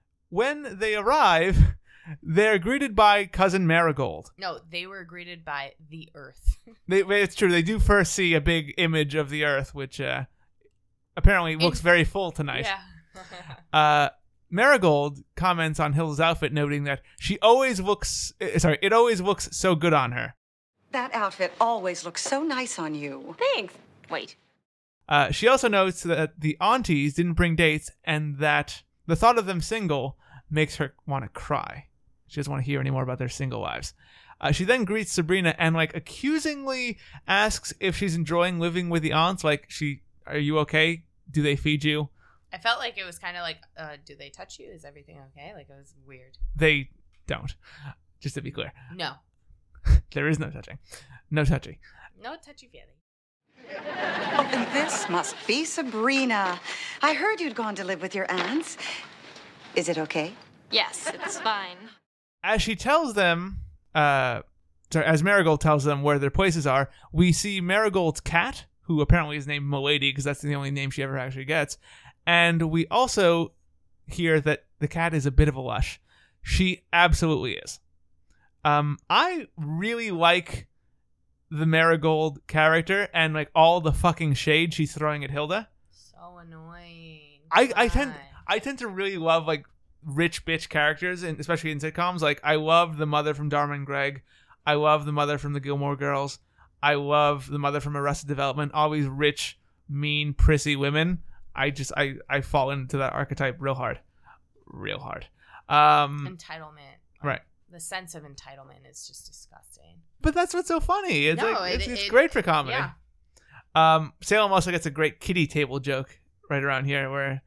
When they arrive, they're greeted by cousin Marigold. No, they were greeted by the Earth. They, it's true. They do first see a big image of the Earth, which uh, apparently looks very full tonight. Yeah. Uh, Marigold comments on Hilda's outfit, noting that she always looks. uh, Sorry, it always looks so good on her. That outfit always looks so nice on you. Thanks. Wait. Uh, she also notes that the aunties didn't bring dates, and that the thought of them single makes her want to cry. She doesn't want to hear any more about their single lives. Uh, she then greets Sabrina and like accusingly asks if she's enjoying living with the aunts. Like, she, are you okay? Do they feed you? I felt like it was kind of like, uh, do they touch you? Is everything okay? Like, it was weird. They don't. Just to be clear, No. there is no touching, no touching. No touchy feely. Oh, and this must be Sabrina. I heard you'd gone to live with your aunts. Is it okay? Yes, it's fine. As she tells them, uh, sorry, as Marigold tells them where their places are, we see Marigold's cat, who apparently is named Milady because that's the only name she ever actually gets. And we also hear that the cat is a bit of a lush. She absolutely is. Um, I really like the Marigold character and like all the fucking shade she's throwing at Hilda. So annoying. I, I tend God. I tend to really love like rich bitch characters, and especially in sitcoms. Like I love the mother from Dharma and Greg. I love the mother from the Gilmore Girls. I love the mother from Arrested Development. Always rich, mean, prissy women. I just I I fall into that archetype real hard, real hard. Um, Entitlement, like, right? The sense of entitlement is just disgusting. But that's what's so funny. It's No, like, it's, it- it's it- great for comedy. yeah. Um, Salem also gets a great kiddie table joke right around here, where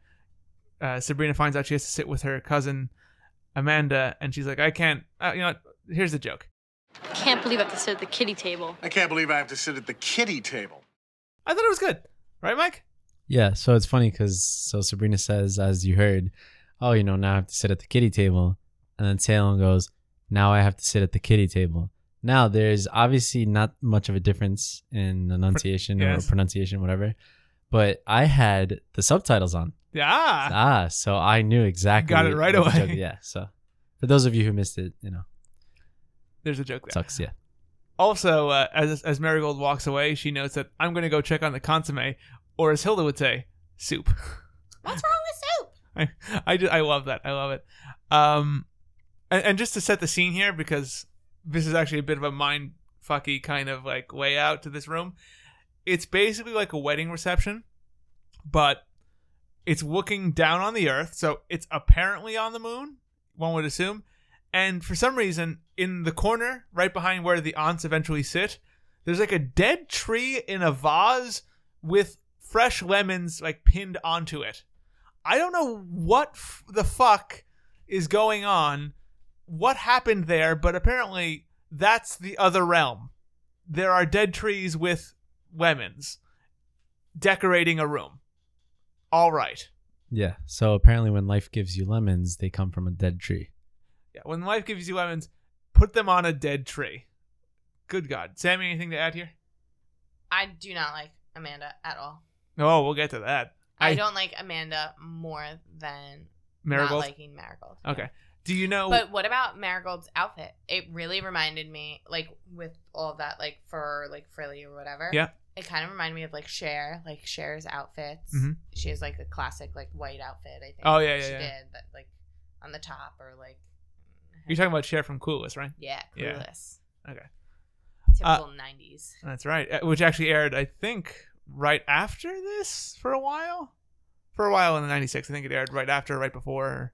uh, Sabrina finds out she has to sit with her cousin Amanda, and she's like, "I can't." Uh, you know, what? Here's the joke. Can't believe I have to sit at the kiddie table. I can't believe I have to sit at the kiddie table. I thought it was good, right, Mike? Yeah, so it's funny because so Sabrina says, as you heard, oh, you know, now I have to sit at the kiddie table. And then Salem goes, now I have to sit at the kiddie table. Now, there's obviously not much of a difference in enunciation yes. or pronunciation, whatever. But I had the subtitles on. Yeah. Ah, so I knew exactly. Got it right what the away. joke- yeah, so for those of you who missed it, you know, There's a joke there. sucks, yeah. Also, uh, as as Marigold walks away, she notes that I'm going to go check on the consomme, or as Hilda would say, soup. What's wrong with soup? I, I, just, I love that. I love it. Um, and, and just to set the scene here, because this is actually a bit of a mind fucky kind of like layout to this room. It's basically like a wedding reception, but it's looking down on the earth, so it's apparently on the moon, one would assume. And for some reason, in the corner, right behind where the aunts eventually sit, there's like a dead tree in a vase with fresh lemons like pinned onto it. I don't know what f- the fuck is going on, what happened there, but apparently that's the other realm. There are dead trees with lemons decorating a room. All right. Yeah, so apparently when life gives you lemons, they come from a dead tree. Yeah, when life gives you lemons, put them on a dead tree. Good God. Sammy, anything to add here? I do not like Amanda at all. Oh, we'll get to that. I, don't like Amanda more than Marigold? not liking Marigold. Okay. Do you know... But what about Marigold's outfit? It really reminded me, like, with all of that, like, fur, like, frilly or whatever. Yeah. It kind of reminded me of, like, Cher, like, Cher's outfits. Mhm. She has, like, a classic, like, white outfit, I think. Oh, yeah, yeah, She yeah. did, that, like, on the top or, like... You're talking about Cher from Clueless, right? Yeah, Clueless. Yeah. Okay. Typical Uh, nineties. That's right. Uh, Which actually aired, I think, right after this for a while. For a while in the ninety-six. I think it aired right after, right before.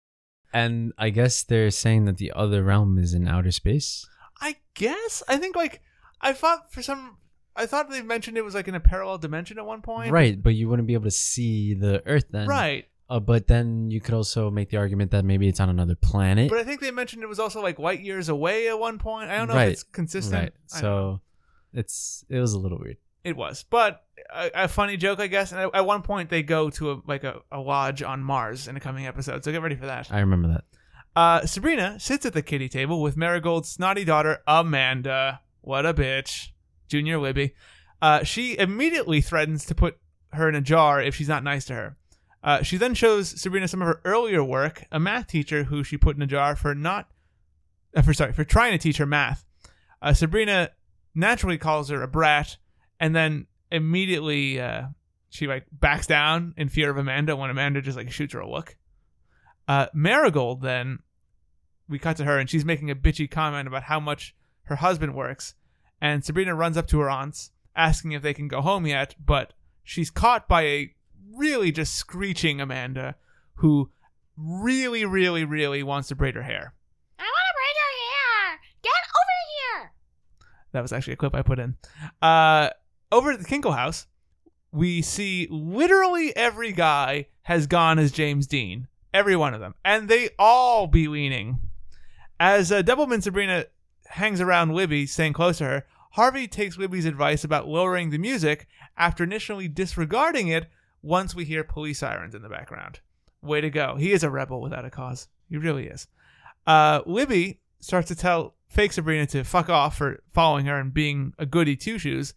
And I guess they're saying that the other realm is in outer space. I guess. I think, like, I thought for some... I thought they mentioned it was, like, in a parallel dimension at one point. Right, but you wouldn't be able to see the Earth then. Right. Uh, but then you could also make the argument that maybe it's on another planet. But I think they mentioned it was also, like, light years away at one point. I don't know right. if it's consistent. Right. I don't know. So it's it was a little weird. It was, but a, a funny joke, I guess. And at one point, they go to a like a, a lodge on Mars in a coming episode, so get ready for that. I remember that. Uh, Sabrina sits at the kiddie table with Marigold's snotty daughter Amanda. What a bitch, Junior Libby. Uh, she immediately threatens to put her in a jar if she's not nice to her. Uh, she then shows Sabrina some of her earlier work, a math teacher who she put in a jar for not, uh, for sorry, for trying to teach her math. Uh, Sabrina naturally calls her a brat, and then immediately uh, she like backs down in fear of Amanda when Amanda just like shoots her a look. Uh, Marigold then, we cut to her and she's making a bitchy comment about how much her husband works, and Sabrina runs up to her aunts asking if they can go home yet, but she's caught by a really just screeching Amanda who really, really, really wants to braid her hair. I want to braid your hair. Get over here. That was actually a clip I put in. Uh, over at the Kinkle house, we see literally every guy has gone as James Dean. Every one of them. And they all be leaning. As uh, Doubleman Sabrina hangs around Libby, staying close to her, Harvey takes Libby's advice about lowering the music after initially disregarding it once we hear police sirens in the background. Way to go. He is a rebel without a cause. He really is. Uh, Libby starts to tell fake Sabrina to fuck off for following her and being a goody two-shoes.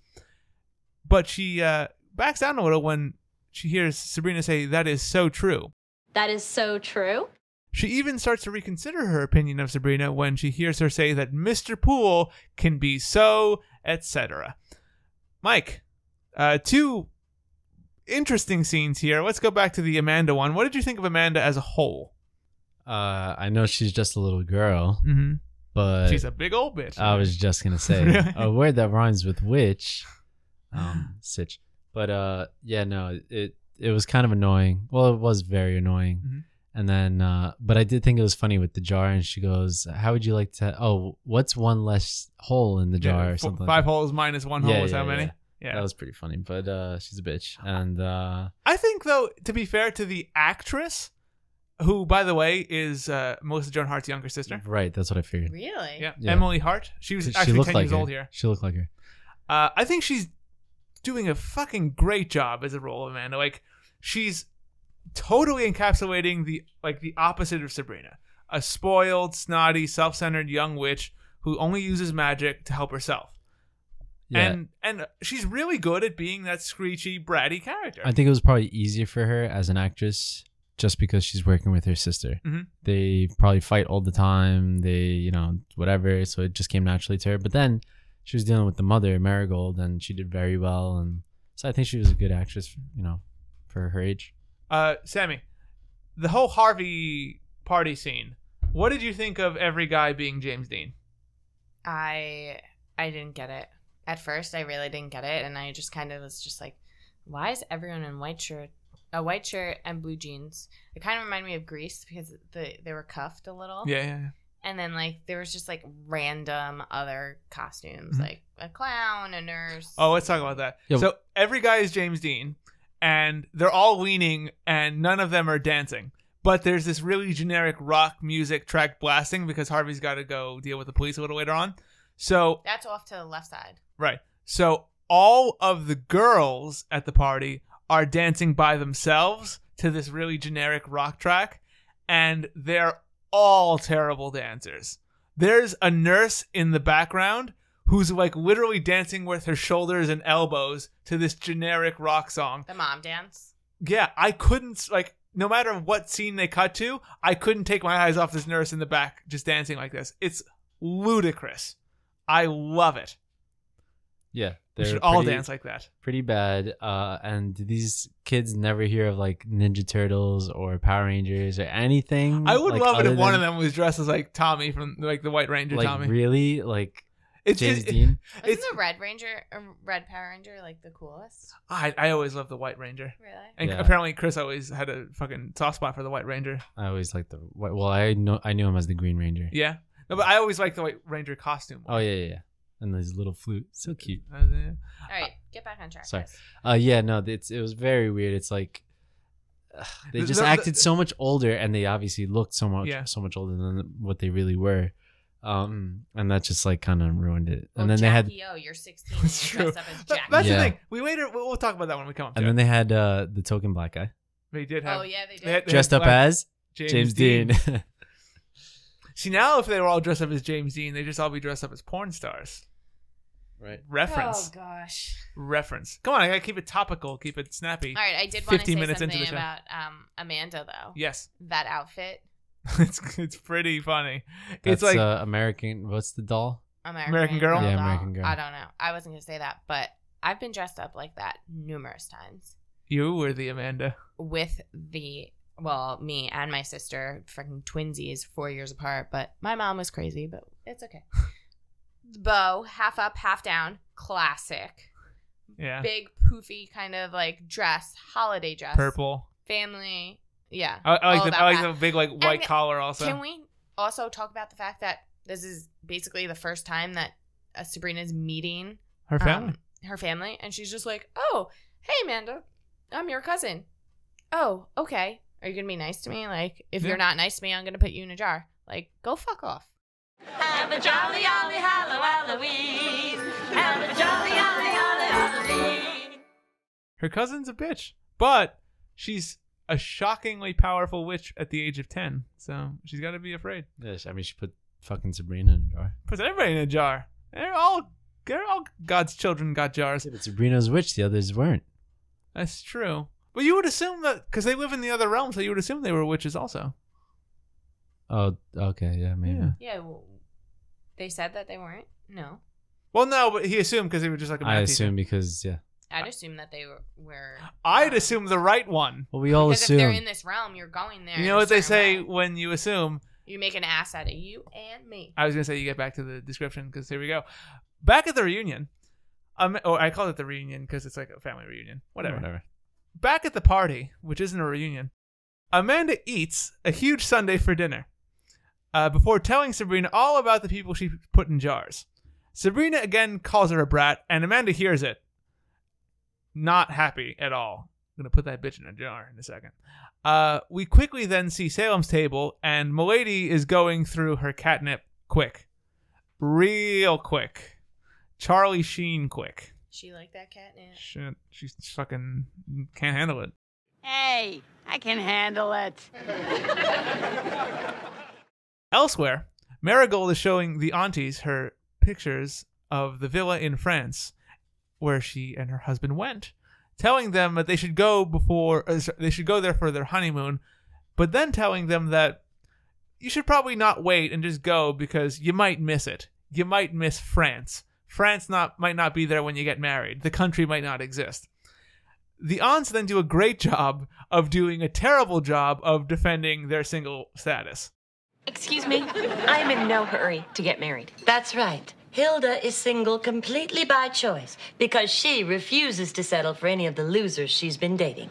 But she uh, backs down a little when she hears Sabrina say, "That is so true." That is so true. She even starts to reconsider her opinion of Sabrina when she hears her say that Mister Poole can be so, et cetera. Mike, uh, two interesting scenes here. Let's go back to the Amanda one. What did you think of Amanda as a whole? Uh, I know she's just a little girl, Mm-hmm. but She's a big old bitch. I was just gonna say Really? a word that rhymes with witch, um, sitch. But uh, yeah, no, it it was kind of annoying. Well, it was very annoying. Mhm. And then, uh, but I did think it was funny with the jar. And she goes, "How would you like to? Oh, what's one less hole in the jar Yeah, or f- something?" Five like that. holes minus one Yeah, hole is yeah, how many? yeah. Yeah. That was pretty funny. But uh, she's a bitch, and uh, I think, though, to be fair to the actress, who, by the way, is uh, Melissa Joan Hart's younger sister. right, that's what I figured. Really? Yeah, Yeah. Emily Hart. She was 'Cause actually she looked ten like years her. old here. She looked like her. Uh, I think she's doing a fucking great job as a role of Amanda. Like, she's totally encapsulating the like the opposite of Sabrina, a spoiled, snotty, self-centered young witch who only uses magic to help herself. Yeah. And and she's really good at being that screechy, bratty character. I think it was probably easier for her as an actress just because she's working with her sister. Mhm. They probably fight all the time. They, you know, whatever. So it just came naturally to her. But then she was dealing with the mother, Marigold, and she did very well. And so I think she was a good actress, you know, for her age. Uh, Sammy, the whole Harvey party scene. What did you think of every guy being James Dean? I I didn't get it. At first, I really didn't get it, and I just kind of was just like, why is everyone in white shirt, a white shirt and blue jeans? It kind of reminded me of Grease because the they were cuffed a little. Yeah, yeah, yeah. And then like there was just like random other costumes, Mhm. like a clown, a nurse. Oh, let's talk about that. Yeah. So every guy is James Dean, and they're all leaning, and none of them are dancing. But there's this really generic rock music track blasting because Harvey's got to go deal with the police a little later on. So, That's off to the left side. right. So all of the girls at the party are dancing by themselves to this really generic rock track, and they're all terrible dancers. There's a nurse in the background who's like literally dancing with her shoulders and elbows to this generic rock song. The mom dance. Yeah, I couldn't, like, no matter what scene they cut to, I couldn't take my eyes off this nurse in the back just dancing like this. It's ludicrous. I love it. Yeah. We they're should all pretty- dance like that. Pretty bad. Uh, and these kids never hear of like Ninja Turtles or Power Rangers or anything. I would like, love it other if one of than- them was dressed as like Tommy from like the White Ranger Like Tommy. really, like It's James it- Dean. Isn't It's the Red Ranger, or Red Power Ranger, like the coolest? I I always loved the White Ranger. Really? And Yeah. apparently Chris always had a fucking soft spot for the White Ranger. I always liked the. Well, I know I knew him as the Green Ranger. Yeah. No, but I always liked the White Ranger costume. Oh yeah, yeah, yeah. And his little flute, so cute. Uh, yeah. All right, get back on track. Sorry. guys. Uh, yeah, no, it's it was very weird. It's like ugh, they The- just the- acted so much older, and they obviously looked so much Yeah. so much older than what they really were. Um, and that just like kind of ruined it. Well, and then they had, Jackie O, you're sixteen and It's you're true. dressed up as But Jackie. that's Yeah. the thing. We later we'll, we'll talk about that when we come up to and it. then they had uh the token black guy They did have Oh, yeah, they did. had- they dressed had up black- as James, James, Dean. Dean. See, now if they were all dressed up as James Dean, they just all be dressed up as porn stars. Right. Reference. Oh gosh. Reference. Come on, I gotta keep it topical, keep it snappy. All right, I did want to fifteen say minutes into something the show. about um, Amanda though. Yes. That outfit, it's it's pretty funny. That's it's like uh, American. What's the doll? American, American Girl? Yeah, doll. American Girl. I don't know. I wasn't gonna say that, but I've been dressed up like that numerous times you were the Amanda. with the well, me and my sister, freaking twinsies, four years apart. But my mom was crazy, but it's okay. Bow, half up, half down, classic. Yeah. Big poofy kind of like dress, holiday dress, Purple. family. Yeah, I, I like all the about I like that. the big like white And collar also. Can we also talk about the fact that this is basically the first time that uh, Sabrina's meeting Her family. um, her family, and she's just like, "Oh, hey, Amanda, I'm your cousin. Oh, okay. Are you gonna be nice to me? Like, if Yeah. you're not nice to me, I'm gonna put you in a jar. Like, go fuck off." Have a jolly, jolly, hallow, Halloween. Have a jolly, jolly, holly, Halloween. Her cousin's a bitch, but she's a shockingly powerful witch at the age of ten. So she's got to be afraid. Yes, I mean she put fucking Sabrina in a jar. Puts everybody in a jar. They're all they're all God's children got jars. Yeah, but Sabrina's witch. The others weren't. That's true. But you would assume that because they live in the other realm, so you would assume they were witches also. Oh, okay, yeah, maybe. Yeah. Yeah, well, they said that they weren't. No, Well, no, but he assumed because they were just like a math I teacher. assume because yeah. I'd assume that they were. were I'd assume the right one. Well, we all because assume. if they're in this realm, you're going there. You in know a what they certain say way. when you assume? You make an ass out of you and me. I was going to say you get back to the description because here we go. Back at the reunion. Um, oh, I call it the reunion because it's like a family reunion. Whatever. Whatever. Back at the party, which isn't a reunion, Amanda eats a huge sundae for dinner uh, before telling Sabrina all about the people she put in jars. Sabrina again calls her a brat, and Amanda hears it. Not happy at all. I'm going to put that bitch in a jar in a second. Uh, we quickly then see Salem's table, and Milady is going through her catnip quick. Real quick. Charlie Sheen quick. She like that catnip. Shit, she fucking can't handle it. Hey, I can handle it. Elsewhere, Marigold is showing the aunties her pictures of the villa in France where she and her husband went, telling them that they should go before uh, they should go there for their honeymoon, but then telling them that you should probably not wait and just go because you might miss it. You might miss France. France not might not be there when you get married. The country might not exist. The aunts then do a great job of doing a terrible job of defending their single status. Excuse me, I'm in no hurry to get married. That's right. Hilda is single completely by choice because she refuses to settle for any of the losers she's been dating.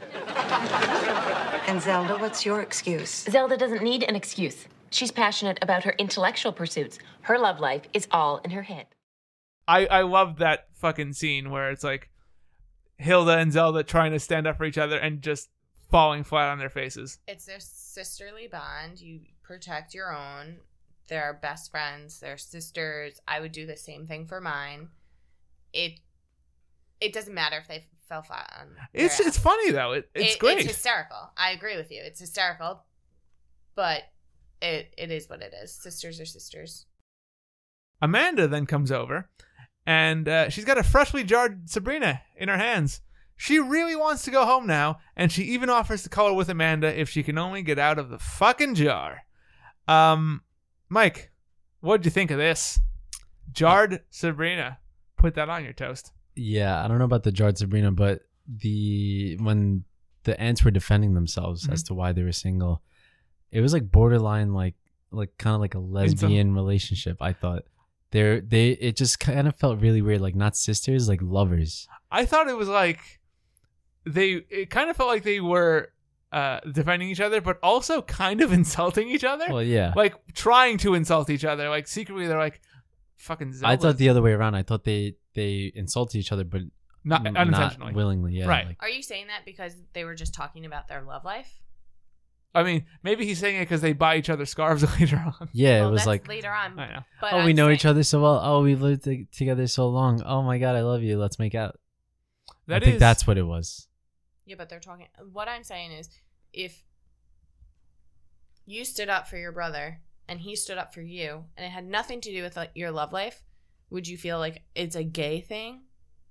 And Zelda, what's your excuse? Zelda doesn't need an excuse. She's passionate about her intellectual pursuits. Her love life is all in her head. I, I love that fucking scene where it's like Hilda and Zelda trying to stand up for each other and just falling flat on their faces. It's their sisterly bond. You protect your own. They're best friends. They're sisters. I would do the same thing for mine. It it doesn't matter if they fell flat on their It's ass. it's funny though. It, it's It- great. It's hysterical. I agree with you. It's hysterical, but it it is what it is. Sisters are sisters. Amanda then comes over, and uh, she's got a freshly jarred Sabrina in her hands. She really wants to go home now, and she even offers to color with Amanda if she can only get out of the fucking jar. Um, Mike, what'd you think of this? Jarred Sabrina. Put that on your toast. Yeah, I don't know about the jarred Sabrina, but the when the ants were defending themselves Mm-hmm. as to why they were single, it was like borderline, like like kind of like a lesbian relationship. I thought they're they it just kind of felt really weird, like not sisters, like lovers. I thought it was like they. It kind of felt like they were uh, defending each other, but also kind of insulting each other. Well, yeah. like trying to insult each other. Like secretly, they're like, "Fucking." Zelda. I thought the other way around. I thought they they insulted each other, but Not- n- unintentionally. not willingly. Yeah, Right. like- Are you saying that because they were just talking about their love life? I mean, maybe he's saying it because they buy each other scarves later on. yeah, Well, it was that's like, later on. I know. But oh, I'm we know saying- each other so well. Oh, we've lived t- together so long. Oh my god, I love you. Let's make out. That I think is- that's what it was. Yeah, but they're talking. What I'm saying is, if you stood up for your brother and he stood up for you, and it had nothing to do with like, your love life, would you feel like it's a gay thing?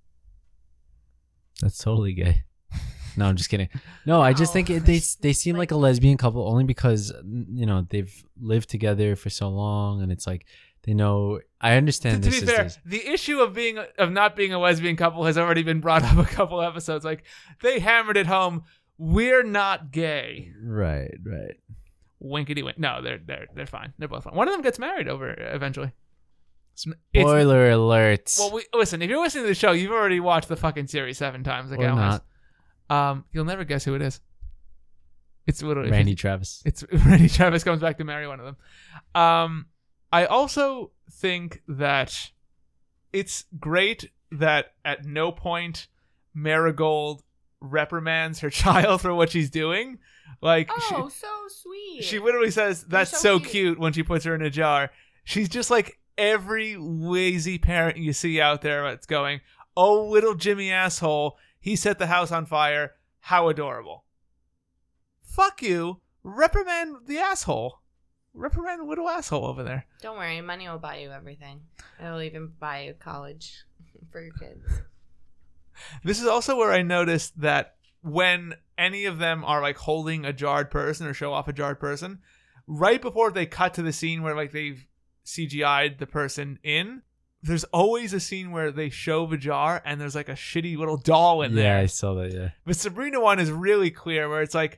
That's totally gay. No, I'm just kidding. No, I just think it, they they seem like a lesbian couple only because you know they've lived together for so long, and it's like they know. I understand To, this to is be fair, this- the issue of being of not being a lesbian couple has already been brought up a couple episodes. Like they hammered it home. We're not gay. right, right. Winkety wink. No, they're they're they're fine. They're both fine. One of them gets married over eventually. It's- it's- Spoiler alert. Well, we, listen. If you're listening to the show, you've already watched the fucking series seven times. Like Or Al has. not. Um, you'll never guess who it is. It's literally Randy Travis. It's Randy Travis comes back to marry one of them. Um, I also think that it's great that at no point Marigold reprimands her child for what she's doing. Like Oh, she, so sweet. she literally says that's so so, cute." cute when she puts her in a jar. She's just like every lazy parent you see out there that's going, "Oh, little Jimmy asshole, he set the house on fire. How adorable." Fuck you. Reprimand the asshole. Reprimand the little asshole over there. Don't worry, money will buy you everything. It'll even buy you college for your kids. This is also where I noticed that when any of them are like holding a jarred person or show off a jarred person, right before they cut to the scene where like they've C G I'd the person in, there's always a scene where they show the jar and there's like a shitty little doll in yeah, there. I saw that. Yeah. The Sabrina one is really clear where it's like,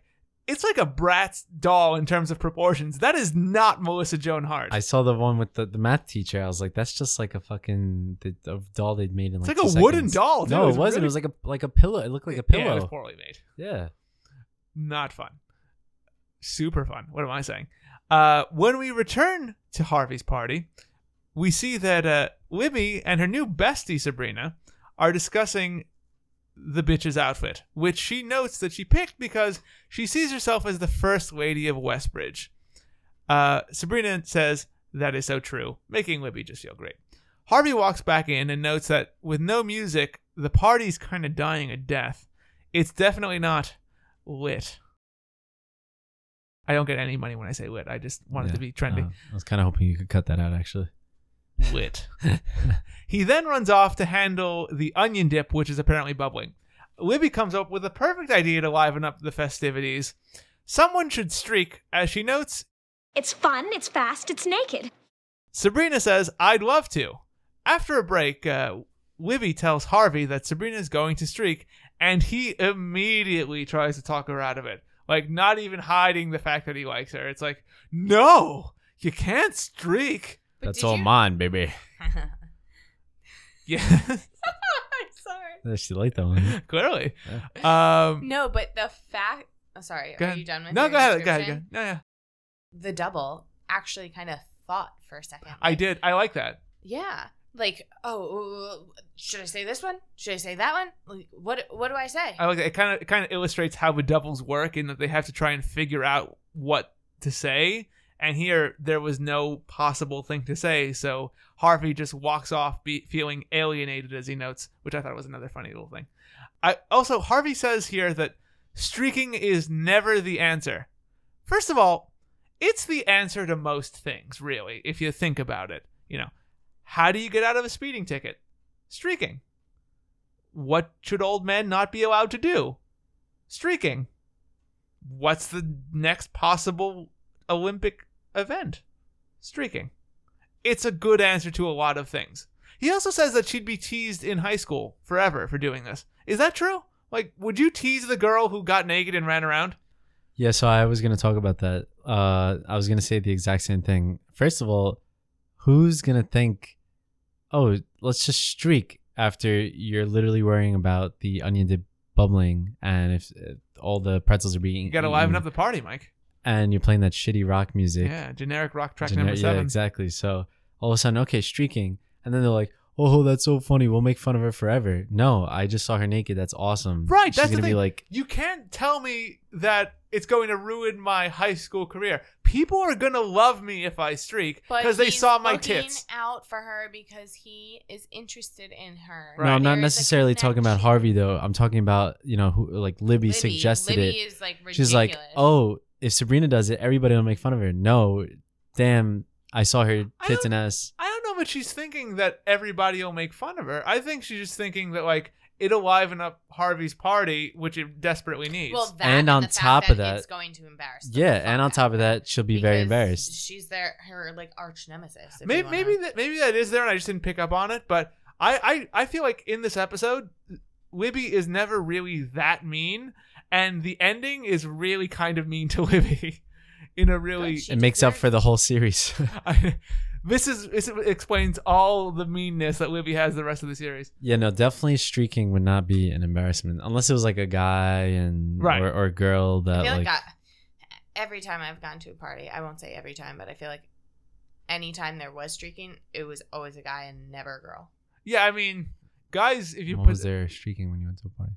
it's like a Bratz doll in terms of proportions. That is not Melissa Joan Hart. I saw the one with the, the math teacher. I was like, that's just like a fucking the, a doll they'd made in like. It's like two a wooden seconds. doll. Too. No, it, it wasn't. really... It was like a like a pillow. It looked like a pillow. Yeah, it was poorly made. Yeah. Not fun. Super fun. What am I saying? Uh, when we return to Harvey's party, we see that uh, Libby and her new bestie Sabrina are discussing the bitch's outfit, which she notes that she picked because she sees herself as the first lady of Westbridge. Uh, Sabrina says that is so true, making Libby just feel great. Harvey walks back in and notes that with no music, the party's kind of dying a death. It's definitely not lit. I don't get any money when I say lit. I just want Yeah, it to be trendy. uh, I was kind of hoping you could cut that out, actually. Lit. He then runs off to handle the onion dip, which is apparently bubbling. Libby comes up with a perfect idea to liven up the festivities. Someone should streak, as she notes. It's fun, it's fast, it's naked. Sabrina says, I'd love to. After a break, uh, Libby tells Harvey that Sabrina is going to streak, and he immediately tries to talk her out of it. Like, not even hiding the fact that he likes her. It's like, no, you can't streak. But That's did all you- mine, baby. Yeah, I'm sorry. Yeah, she liked that one. clearly. Um, No, but the fact. Oh, sorry. go Are ahead. you done with No, your go ahead. Go ahead. Go description? ahead. No, yeah. The double actually kind of thought for a second. I did. I like that. Yeah. Like, oh, should I say this one? Should I say that one? Like, what What do I say? I like that. It kind of it kind of illustrates how the doubles work in that they have to try and figure out what to say. And here, there was no possible thing to say, so Harvey just walks off be- feeling alienated, as he notes, which I thought was another funny little thing. I also, Harvey says here that streaking is never the answer. First of all, it's the answer to most things, really, if you think about it. You know, how do you get out of a speeding ticket? Streaking. What should old men not be allowed to do? Streaking. What's the next possible Olympic event? Streaking. It's a good answer to a lot of things. He also says that she'd be teased in high school forever for doing this. Is that true? Like, would you tease the girl who got naked and ran around? Yeah, so I was going to talk about that. Uh, I was going to say the exact same thing. First of all, who's going to think, oh, let's just streak after you're literally worrying about the onion dip bubbling and if, if all the pretzels are being You gotta eaten, liven up the party, Mike. and you're playing that shitty rock music. Yeah, generic rock track Gener- number seven. Yeah, exactly. So all of a sudden, okay, streaking. And then they're like, oh, that's so funny. We'll make fun of her forever. No, I just saw her naked. That's awesome. Right, She's that's going the to be thing. like, You can't tell me that it's going to ruin my high school career. People are going to love me if I streak But because they he's saw my looking tits. out for her because he is interested in her. no, I'm not There's a necessarily talking about connection. Harvey, though. I'm talking about, you know, who like Libby, Libby. suggested Libby it. is, like, She's like, ridiculous. oh, if Sabrina does it, everybody will make fun of her. No, damn, I saw her tits and ass. I don't know, but she's thinking that everybody will make fun of her. I think she's just thinking that, like, it'll liven up Harvey's party, which it desperately needs. Well, that And on the fact top of that- it's going to embarrass. the Yeah, fuck and on out top of that, she'll be very because embarrassed. She's their her like arch nemesis. if maybe you wanna- maybe that maybe that is there, and I just didn't pick up on it. But I, I, I feel like in this episode, Libby is never really that mean, and the ending is really kind of mean to Libby in a really. It makes up for the whole series. I, this is this explains all the meanness that Libby has the rest of the series. Yeah, no, definitely streaking would not be an embarrassment unless it was like a guy and Right. or, or a girl that I feel like, like, I, every time I've gone to a party, I won't say every time, but I feel like anytime there was streaking, it was always a guy and never a girl. Yeah, I mean, guys, if you what put was there streaking when you went to a party?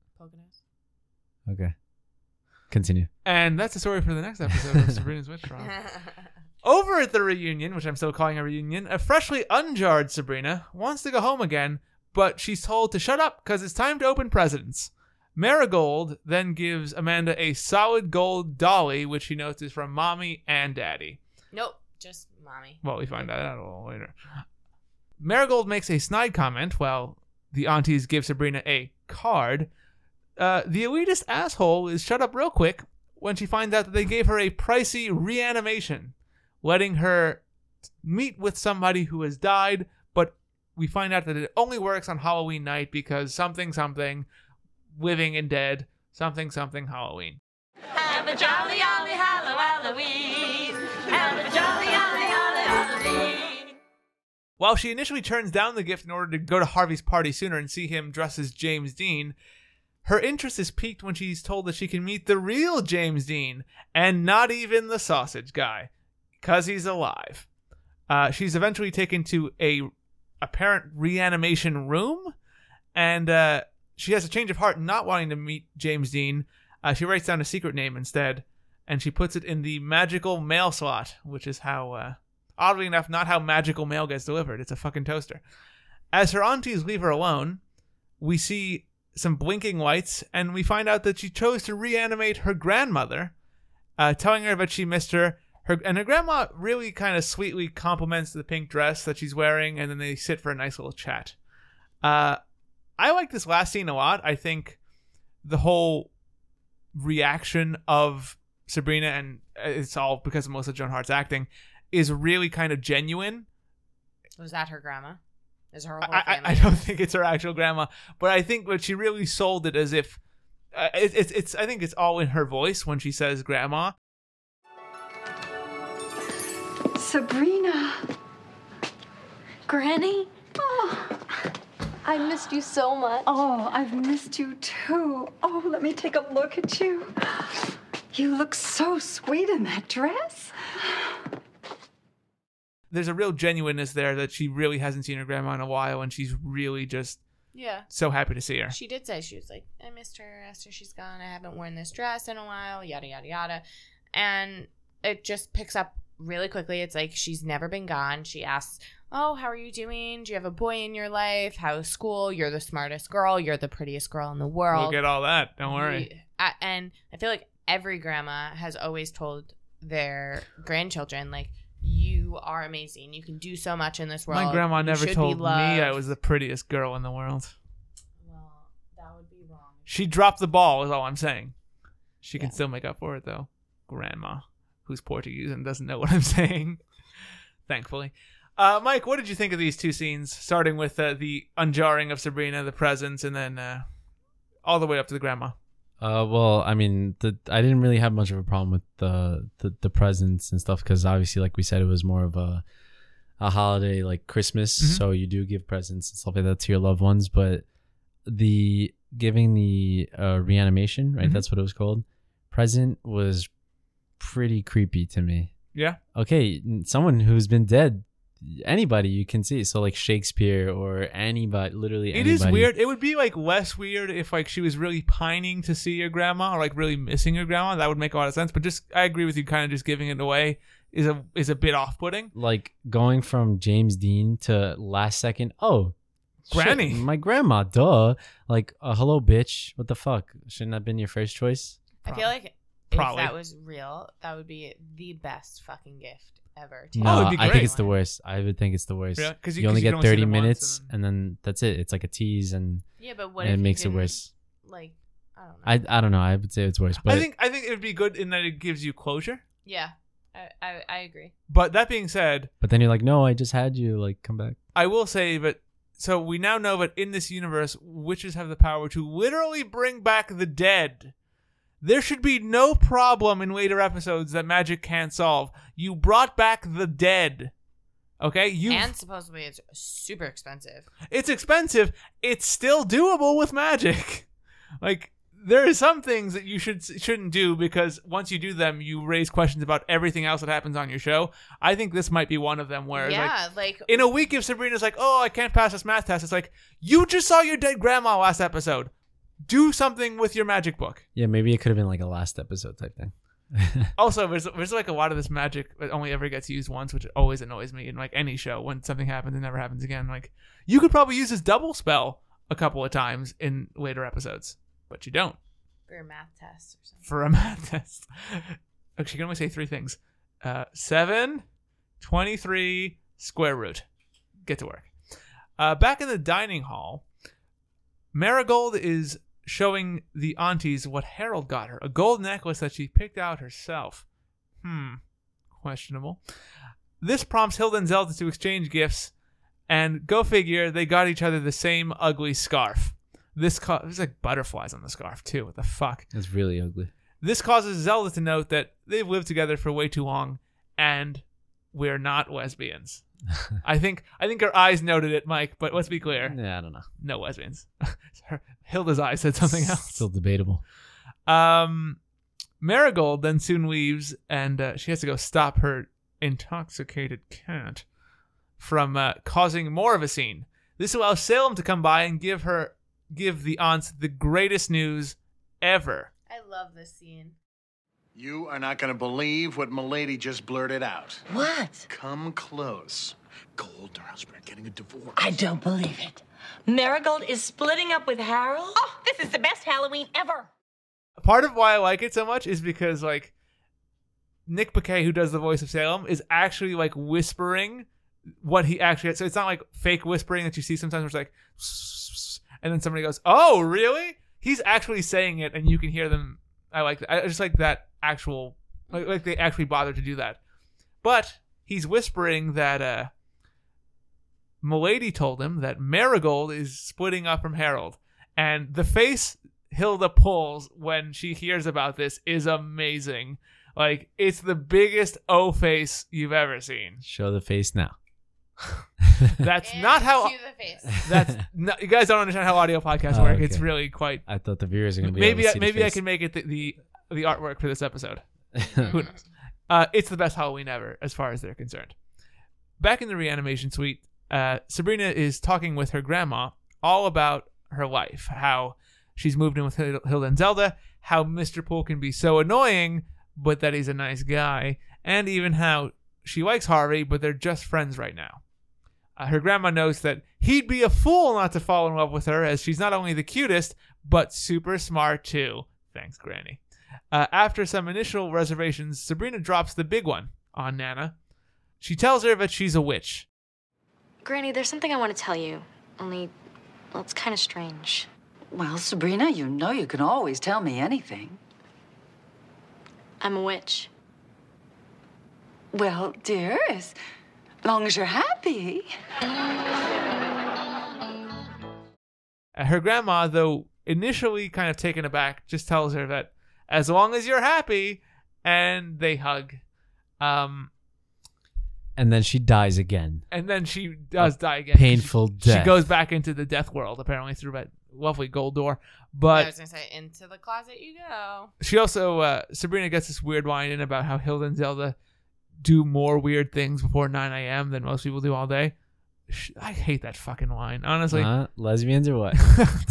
Poconos. Okay, continue. and that's the story for the next episode of Sabrina's Witch Trial. Over at the reunion, which I'm still calling a reunion, a freshly unjarred Sabrina wants to go home again, but she's told to shut up because it's time to open presents. Marigold then gives Amanda a solid gold dolly, which she notes is from Mommy and Daddy. Nope, just mommy. Well, we find that out a little later. Marigold makes a snide comment while the aunties give Sabrina a card. Uh, the elitist asshole is shut up real quick when she finds out that they gave her a pricey reanimation, letting her meet with somebody who has died, but we find out that it only works on Halloween night because something something living and dead something something Halloween. Have a jolly, jolly, hallow, Halloween. Have a jolly, jolly, holly, Halloween. While she initially turns down the gift in order to go to Harvey's party sooner and see him dressed as James Dean, her interest is piqued when she's told that she can meet the real James Dean, and not even the sausage guy, because he's alive. Uh, she's eventually taken to a apparent reanimation room, and uh, she has a change of heart, not wanting to meet James Dean. Uh, she writes down a secret name instead, and she puts it in the magical mail slot, which is how... Uh, Oddly enough, not how magical mail gets delivered. It's a fucking toaster. As her aunties leave her alone, we see some blinking lights, and we find out that she chose to reanimate her grandmother, uh, telling her that she missed her. Her and her grandma really kind of sweetly compliments the pink dress that she's wearing, and then they sit for a nice little chat. Uh, I like this last scene a lot. I think the whole reaction of Sabrina, and it's all because of Melissa Joan Hart's acting, is really kind of genuine. Was that her grandma? Is her whole I, family? I, I don't think it's her actual grandma, but I think that she really sold it as if uh, it, it's it's. I think it's all in her voice when she says "grandma." Sabrina. Granny? Oh. I missed you so much. Oh, I've missed you too. Oh, let me take a look at you. You look so sweet in that dress. There's a real genuineness there that she really hasn't seen her grandma in a while, and she's really just Yeah. so happy to see her. She did say, she was like, I missed her after she's gone. I haven't worn this dress in a while, yada, yada, yada. And it just picks up really quickly. It's like she's never been gone. She asks, oh, how are you doing? Do you have a boy in your life? How's school? You're the smartest girl. You're the prettiest girl in the world. We'll get all that. Don't worry. We, uh, and I feel like every grandma has always told their grandchildren, like, you are amazing. You can do so much in this world. My grandma You never should told be me I loved. was the prettiest girl in the world. Well, that would be wrong. She dropped the ball, is all I'm saying. She can Yeah. still make up for it, though. Grandma, who's Portuguese and doesn't know what I'm saying. Thankfully. Uh, Mike, what did you think of these two scenes? Starting with uh, the unjarring of Sabrina, the presents, and then uh, all the way up to the grandma. Uh, well, I mean, the I didn't really have much of a problem with the the, the presents and stuff because obviously, like we said, it was more of a a holiday like Christmas, Mhm. so you do give presents and stuff like that to your loved ones. But the giving the uh, reanimation, right? Mhm. That's what it was called. Present was pretty creepy to me. Yeah. Okay, someone who's been dead. Anybody you can see, so like Shakespeare or anybody, literally It anybody. is weird. It would be like less weird if like she was really pining to see her grandma or like really missing her grandma. That would make a lot of sense. But just I agree with you. Kind of just giving it away is a is a bit off putting. Like going from James Dean to last second. Oh, Granny. shit, my grandma. Duh. Like, uh, hello, bitch. What the fuck? Shouldn't that have been your first choice? I feel like Probably. if that was real, that would be the best fucking gift ever. To No, it'd be I think great. it's the worst. I would think it's the worst. Yeah, 'cause you- you 'cause only you get can only see thirty them once minutes, and and then that's it. It's like a tease, and Yeah, but what and if it you makes it didn't, worse. Like, I don't know. I I don't know. I would say it's worse. But I think I think it would be good in that it gives you closure. Yeah, I, I I agree. But that being said, but then you're like, no, I just had you. Like, come back. I will say that. So we now know that in this universe, witches have the power to literally bring back the dead. There should be no problem in later episodes that magic can't solve. You brought back the dead. Okay? You And supposedly it's super expensive. It's expensive. It's still doable with magic. Like there are some things that you should shouldn't do because once you do them, you raise questions about everything else that happens on your show. I think this might be one of them where Yeah, like, like- in a week if Sabrina's like, "Oh, I can't pass this math test." It's like, "You just saw your dead grandma last episode. Do something with your magic book." Yeah, maybe it could have been like a last episode type thing. Also, there's there's like a lot of this magic that only ever gets used once, which always annoys me in like any show. When something happens, it never happens again. Like you could probably use this double spell a couple of times in later episodes, but you don't For a math test or something. for a math test. Actually, you can only say three things: uh, seven, twenty-three, square root. Get to work. Uh, back in the dining hall, Marigold is showing the aunties what Harold got her, a gold necklace that she picked out herself. Hmm, questionable. This prompts Hilda and Zelda to exchange gifts, and go figure, they got each other the same ugly scarf. This co- there's like butterflies on the scarf too. What the fuck? It's really ugly. This causes Zelda to note that they've lived together for way too long, and we're not lesbians. I think I think her eyes noted it, Mike, but let's be clear. Yeah, I don't know. No lesbians. Her, Hilda's eyes said something else. Still debatable. Um, Marigold then soon leaves, and uh, she has to go stop her intoxicated cat from uh, causing more of a scene. This allows Salem to come by and give her give the aunts the greatest news ever. I love this scene. You are not going to believe what Milady just blurted out. What? Come close. Gold, her husband are getting a divorce. I don't believe it. Marigold is splitting up with Harold? Oh, this is the best Halloween ever. Part of why I like it so much is because, like, Nick Bakay, who does the voice of Salem, is actually, like, whispering what he actually... So it's not, like, fake whispering that you see sometimes where it's like... And then somebody goes, oh, really? He's actually saying it, and you can hear them. I like that. I just like that actual... Like, like they actually bothered to do that. But he's whispering that... uh Milady told him that Marigold is splitting up from Harold. And the face Hilda pulls when she hears about this is amazing. Like, it's the biggest O face you've ever seen. Show the face now. That's And not how... cue the face. That's no, you guys don't understand how audio podcasts Oh, work. okay. It's really quite... I thought the viewers are going to be Maybe able I, to see maybe the I face. can make it the, the, the artwork for this episode. Who knows? Uh, it's the best Halloween ever, as far as they're concerned. Back in the reanimation suite, uh, Sabrina is talking with her grandma all about her life, how she's moved in with Hil- Hilda and Zelda, how Mister Poole can be so annoying, but that he's a nice guy, and even how she likes Harvey, but they're just friends right now. Uh, her grandma knows that he'd be a fool not to fall in love with her, as she's not only the cutest, but super smart too. Thanks, Granny. Uh, after some initial reservations, Sabrina drops the big one on Nana. She tells her that she's a witch. Granny, there's something I want to tell you. Only, well, it's kind of strange. Well, Sabrina, you know you can always tell me anything. I'm a witch. Well, dear, as long as you're happy. Uh, her grandma, though initially kind of taken aback, just tells her that as long as you're happy, and they hug. Um, And then she dies again. and then she does die again. Painful she, death. She goes back into the death world, apparently, through that lovely gold door. I But was going to say, into the closet you go. she also, uh, Sabrina gets this weird line in about how Hilda and Zelda do more weird things before nine a.m. than most people do all day. Sh- I hate that fucking line, honestly. Uh, lesbians or what?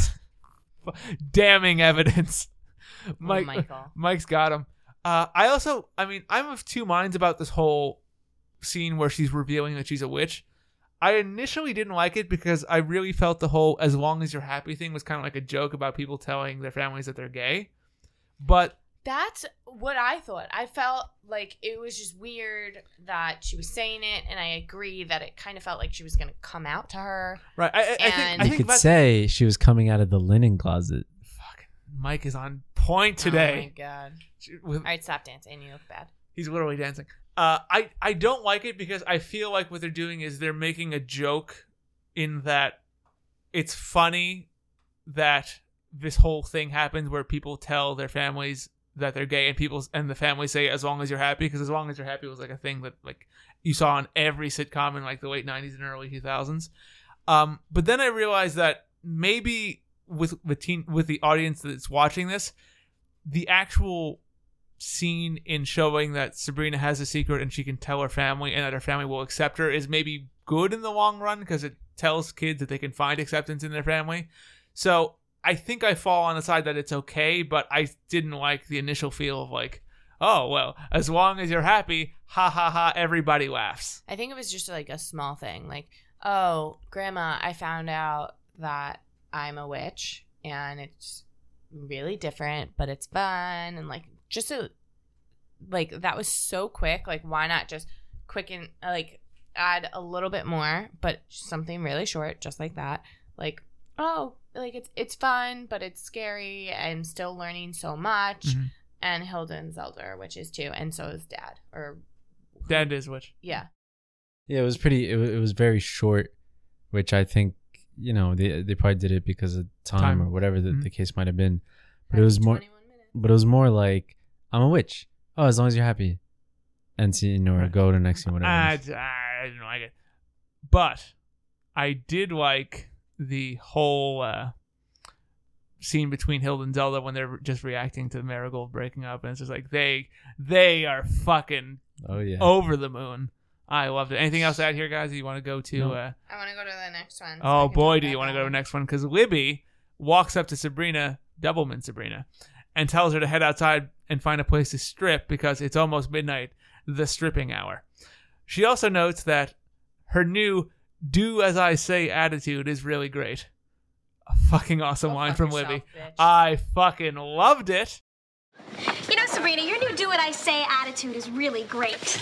Damning evidence. Mike, Michael. Mike's got him. Uh, I also, I mean, I'm of two minds about this whole scene where she's revealing that she's a witch. I initially didn't like it because I really felt the whole as long as you're happy thing was kind of like a joke about people telling their families that they're gay. But That's what I thought. I felt like it was just weird that she was saying it, and I agree that it kind of felt like she was going to come out to her. right, I, I, I think, And- I You think could that's, say she was coming out of the linen closet. Mike is on point Oh today. my god! With- All right, stop dancing. You look bad. He's literally dancing. Uh, I, I don't like it because I feel like what they're doing is they're making a joke in that it's funny that this whole thing happens where people tell their families that they're gay and people and the families say as long as you're happy, because as long as you're happy was like a thing that like you saw on every sitcom in like the late nineties and early two thousands. Um, but then I realized that maybe with the teen with the audience that's watching this, the actual scene in showing that Sabrina has a secret and she can tell her family and that her family will accept her is maybe good in the long run because it tells kids that they can find acceptance in their family. So I think I fall on the side that it's okay, but I didn't like the initial feel of like, oh, well, as long as you're happy, ha ha ha, everybody laughs. I think it was just like a small thing, like, oh, Grandma, I found out that I'm a witch, and it's really different, but it's fun, and like just a like that was so quick. Like, why not just quicken, like add a little bit more, but something really short, just like that. Like, oh, like it's it's fun, but it's scary, and still learning so much. Mm-hmm. And Hilda and Zelda are witches too, and so is Dad. Or Dad is witch. Yeah. Yeah, it was pretty. It, wa- it was very short, which I think you know they they probably did it because of time, Time. or whatever the, Mhm. the case might have been. But it was more. but it was more like, I'm a witch. Oh, as long as you're happy. And scene or go to the next scene, whatever. I, it is. I didn't like it. But I did like the whole uh, scene between Hilda and Zelda when they're just reacting to Marigold breaking up. And it's just like, they they are fucking Oh, yeah. over the moon. I loved it. Anything else to add here, guys? You want to go to... No. Uh, I want to go to the next one. so oh, I can boy, talk do you about want to that go to one. the next one. Because Libby walks up to Sabrina, Doubleman Sabrina, and tells her to head outside and find a place to strip because it's almost midnight, the stripping hour. She also notes that her new do as I say attitude is really great. A fucking awesome Go line fuck from yourself, Libby. bitch. I fucking loved it. You know, Sabrina, your new do what I say attitude is really great.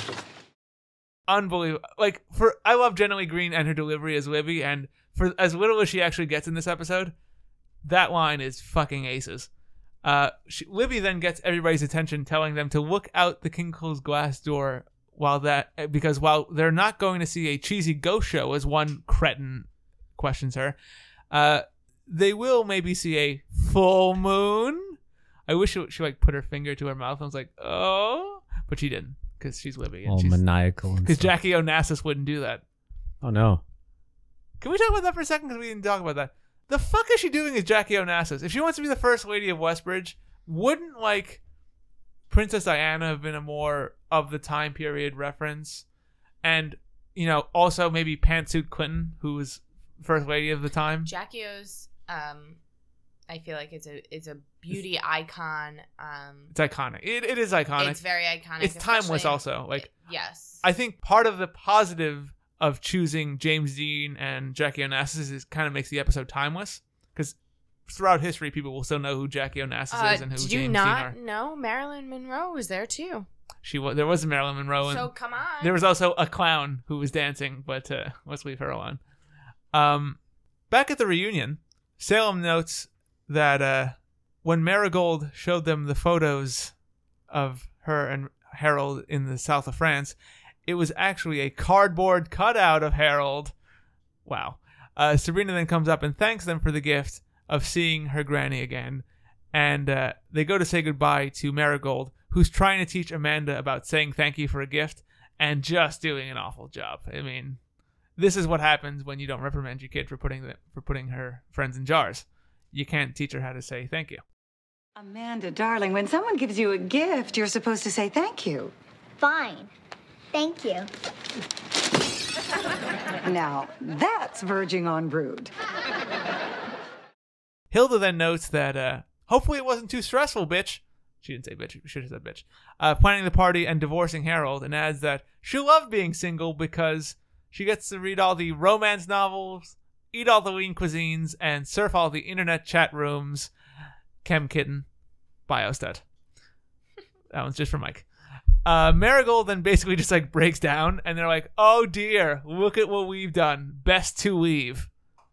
Unbelievable. Like, for I love Jenna Lee Green and her delivery as Libby, and for as little as she actually gets in this episode, that line is fucking aces. Uh, she, Libby then gets everybody's attention, telling them to look out the Kinkle's glass door while that because while they're not going to see a cheesy ghost show, as one cretin questions her, uh, they will maybe see a full moon. I wish she, she like put her finger to her mouth and was like, oh, but she didn't because she's Libby and All she's maniacal. because Stuff. Jackie Onassis wouldn't do that. Oh, no. Can we talk about that for a second? Because we didn't talk about that. The fuck is she doing as Jackie Onassis? If she wants to be the first lady of Westbridge, wouldn't, like, Princess Diana have been a more of the time period reference? And, you know, also maybe Pantsuit Clinton, who was first lady of the time. Jackie O's, um, I feel like it's a it's a beauty icon. Um, It's iconic. It, it is iconic. It's very iconic. It's timeless especially- also. Like, yes. I think part of the positive of choosing James Dean and Jackie Onassis is kind of makes the episode timeless because throughout history people will still know who Jackie Onassis Uh, is and who did James you Dean not are. know Marilyn Monroe was there too? She was there was a Marilyn Monroe and So come on. there was also a clown who was dancing, but uh, let's leave her alone. Um, back at the reunion, Salem notes that uh, when Marigold showed them the photos of her and Harold in the south of France, it was actually a cardboard cutout of Harold. Wow. Uh, Sabrina then comes up and thanks them for the gift of seeing her granny again. And uh, they go to say goodbye to Marigold, who's trying to teach Amanda about saying thank you for a gift and just doing an awful job. I mean, this is what happens when you don't reprimand your kid for putting the, for putting her friends in jars. You can't teach her how to say thank you. Amanda, darling, when someone gives you a gift, you're supposed to say thank you. Fine. Thank you. Now, that's verging on rude. Hilda then notes that uh, hopefully it wasn't too stressful, bitch. She didn't say bitch. She should have said bitch. Uh, planning the party and divorcing Harold, and adds that she loved being single because she gets to read all the romance novels, eat all the lean cuisines, and surf all the internet chat rooms. Chem Kitten. Biostud. That one's just for Mike. Uh, Marigold then basically just like breaks down, and they're like, "Oh dear, look at what we've done. Best to leave."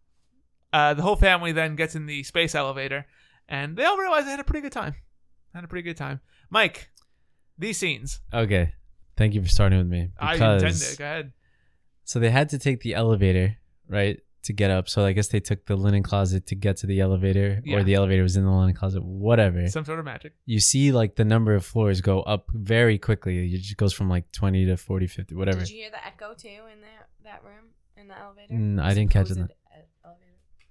Uh, the whole family then gets in the space elevator, and they all realize they had a pretty good time. Had a pretty good time. Mike, these scenes. Okay. Thank you for starting with me. I Because, intend to. Go ahead. So they had to take the elevator, right, to get up. So I guess they took the linen closet to get to the elevator, Yeah. or the elevator was in the linen closet, whatever. Some sort of magic. You see, like, the number of floors go up very quickly. It just goes from, like, twenty to forty, fifty, whatever. Did you hear the echo too in that that room in the elevator? Mm, I didn't catch it. Supposed e- elevator.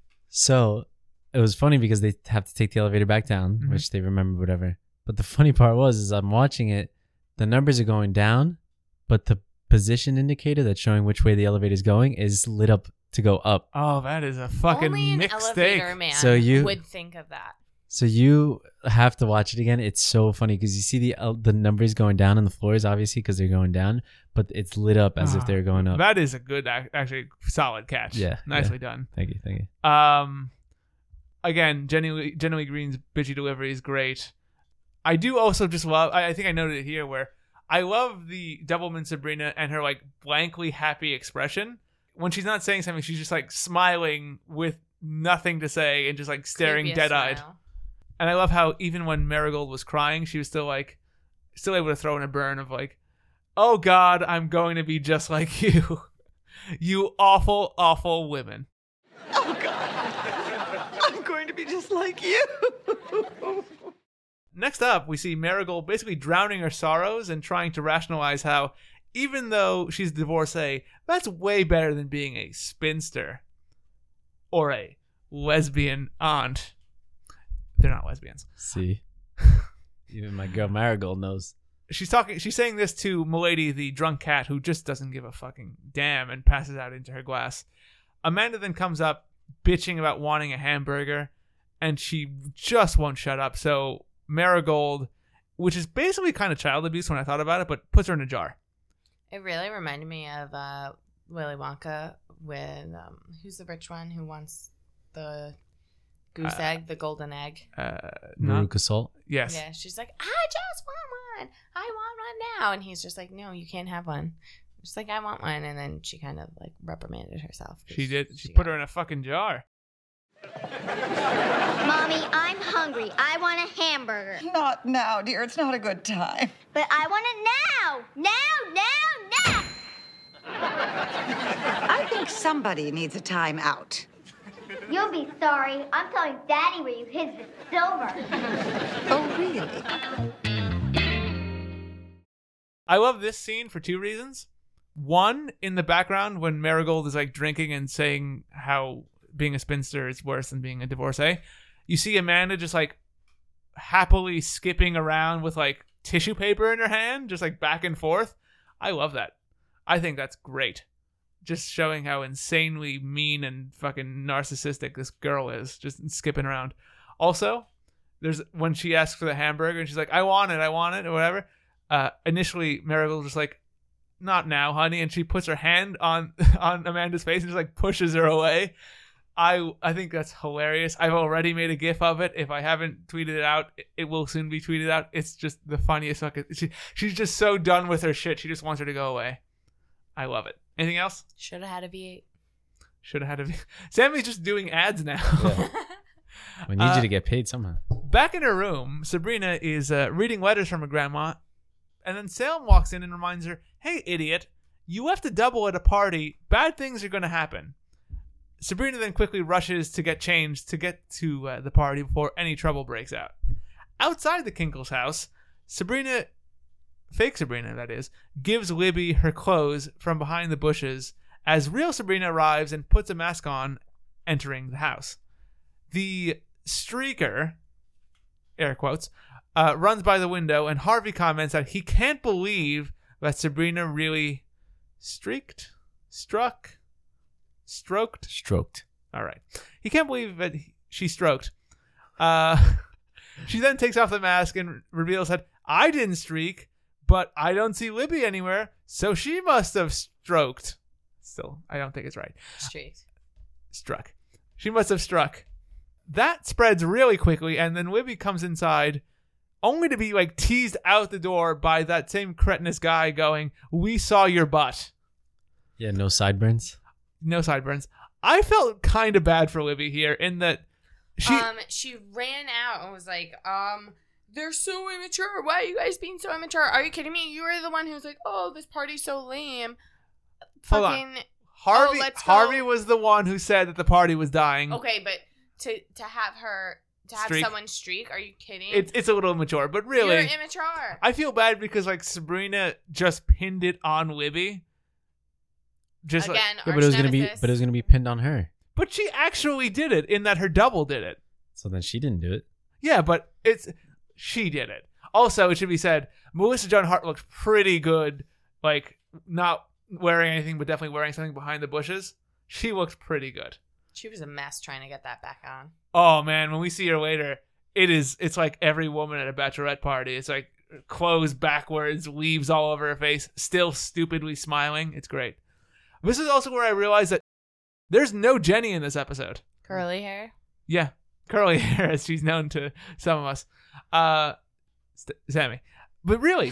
So it was funny because they have to take the elevator back down, Mhm. which they remember, whatever. But the funny part was, is I'm watching it, the numbers are going down, but the position indicator that's showing which way the elevator is going is lit up to go up. Oh, that is a fucking Only an mixed elevator steak. man So you- would think of that. So you have to watch it again. It's so funny because you see the uh, the numbers going down on the floors, obviously, because they're going down, but it's lit up as if they're going up. That is a good, ac- actually, solid catch. Yeah, Nicely yeah. done. Thank you, thank you. Um, again, Jenny Lee, Jenny Lee Green's bitchy delivery is great. I do also just love. I, I think I noted it here where I love the Doubleman Sabrina and her like blankly happy expression when she's not saying something. She's just like smiling with nothing to say and just like staring Creepiest dead eyed. smile. And I love how even when Marigold was crying, she was still like, still able to throw in a burn of like, "Oh God, I'm going to be just like you, you awful, awful women." Oh, God. I'm going to be just like you. next up, we see Marigold basically drowning her sorrows and trying to rationalize how, even though she's a divorcee, that's way better than being a spinster or a lesbian aunt. They're not lesbians. See, even my girl Marigold knows. She's talking. She's saying this to Milady, the drunk cat, who just doesn't give a fucking damn and passes out into her glass. Amanda then comes up, bitching about wanting a hamburger, and she just won't shut up. So Marigold, which is basically kind of child abuse when I thought about it, but puts her in a jar. It really reminded me of uh, Willy Wonka with um, who's the rich one who wants the goose Uh, egg, the golden egg. Uh, not- Maruka Salt. Yes. Yeah, she's like, I just want one. I want one now. And he's just like, no, you can't have one. She's like, I want one. And then she kind of like reprimanded herself. She did. She put her in a fucking jar. Mommy, I'm hungry. I want a hamburger. Not now, dear. It's not a good time. But I want it now. Now, now, now. I think somebody needs a time out. You'll be sorry. I'm telling Daddy where you hid the silver. Oh, really? I love this scene for two reasons. One, in the background when Marigold is like drinking and saying how being a spinster is worse than being a divorcee, you see Amanda just like happily skipping around with like tissue paper in her hand, just like back and forth. I love that. I think that's great. Just showing how insanely mean and fucking narcissistic this girl is, just skipping around. Also, there's when she asks for the hamburger and she's like, I want it, I want it, or whatever. Uh, initially, Marigold just like, not now, honey, and she puts her hand on on Amanda's face and just like pushes her away. I I think that's hilarious. I've already made a GIF of it. If I haven't tweeted it out, it, it will soon be tweeted out. It's just the funniest fucking. She, she's just so done with her shit. She just wants her to go away. I love it. Anything else? Should have had a V eight. Should have had a. V- Sammy's just doing ads now. Yeah. We need Uh, you to get paid somehow. Back in her room, Sabrina is uh, reading letters from her grandma, and then Salem walks in and reminds her, hey, idiot, you left a double at a party. Bad things are going to happen. Sabrina then quickly rushes to get changed to get to uh, the party before any trouble breaks out. Outside the Kinkles' house, Sabrina, fake Sabrina that is, gives Libby her clothes from behind the bushes as real Sabrina arrives and puts a mask on, entering the house. The streaker, air quotes, uh, runs by the window, and Harvey comments that he can't believe that Sabrina really streaked, struck, stroked, Stroked. all right. He can't believe that he- she stroked. Uh, she then takes off the mask and reveals that I didn't streak, but I don't see Libby anywhere, so she must have stroked. Still, I don't think it's right. Streaked. Struck. She must have struck. That spreads really quickly, and then Libby comes inside, only to be like teased out the door by that same cretinous guy going, we saw your butt. Yeah, no sideburns. No sideburns. I felt kind of bad for Libby here in that she um she ran out and was like, um, they're so immature. Why are you guys being so immature? Are you kidding me? You were the one who's like, oh, this party's so lame. Hold on. Fucking Harvey oh, let's go. Harvey was the one who said that the party was dying. Okay, but to to have her to have Streak. someone streak, are you kidding? It's it's a little immature, but really You're immature. I feel bad because like Sabrina just pinned it on Libby. Just Again, like, Yeah, but it was gonna be, nemesis. but it was gonna be pinned on her. but she actually did it in that her double did it. So then she didn't do it. Yeah, but it's she did it. Also, it should be said, Melissa Joan Hart looked pretty good, like not wearing anything, but definitely wearing something behind the bushes. She looked pretty good. She was a mess trying to get that back on. Oh man, when we see her later, it is it's like every woman at a bachelorette party. It's like clothes backwards, leaves all over her face, still stupidly smiling. It's great. This is also where I realized that there's no Jenny in this episode. Curly hair. Yeah, curly hair, as she's known to some of us. Uh, St- Sammy. But really,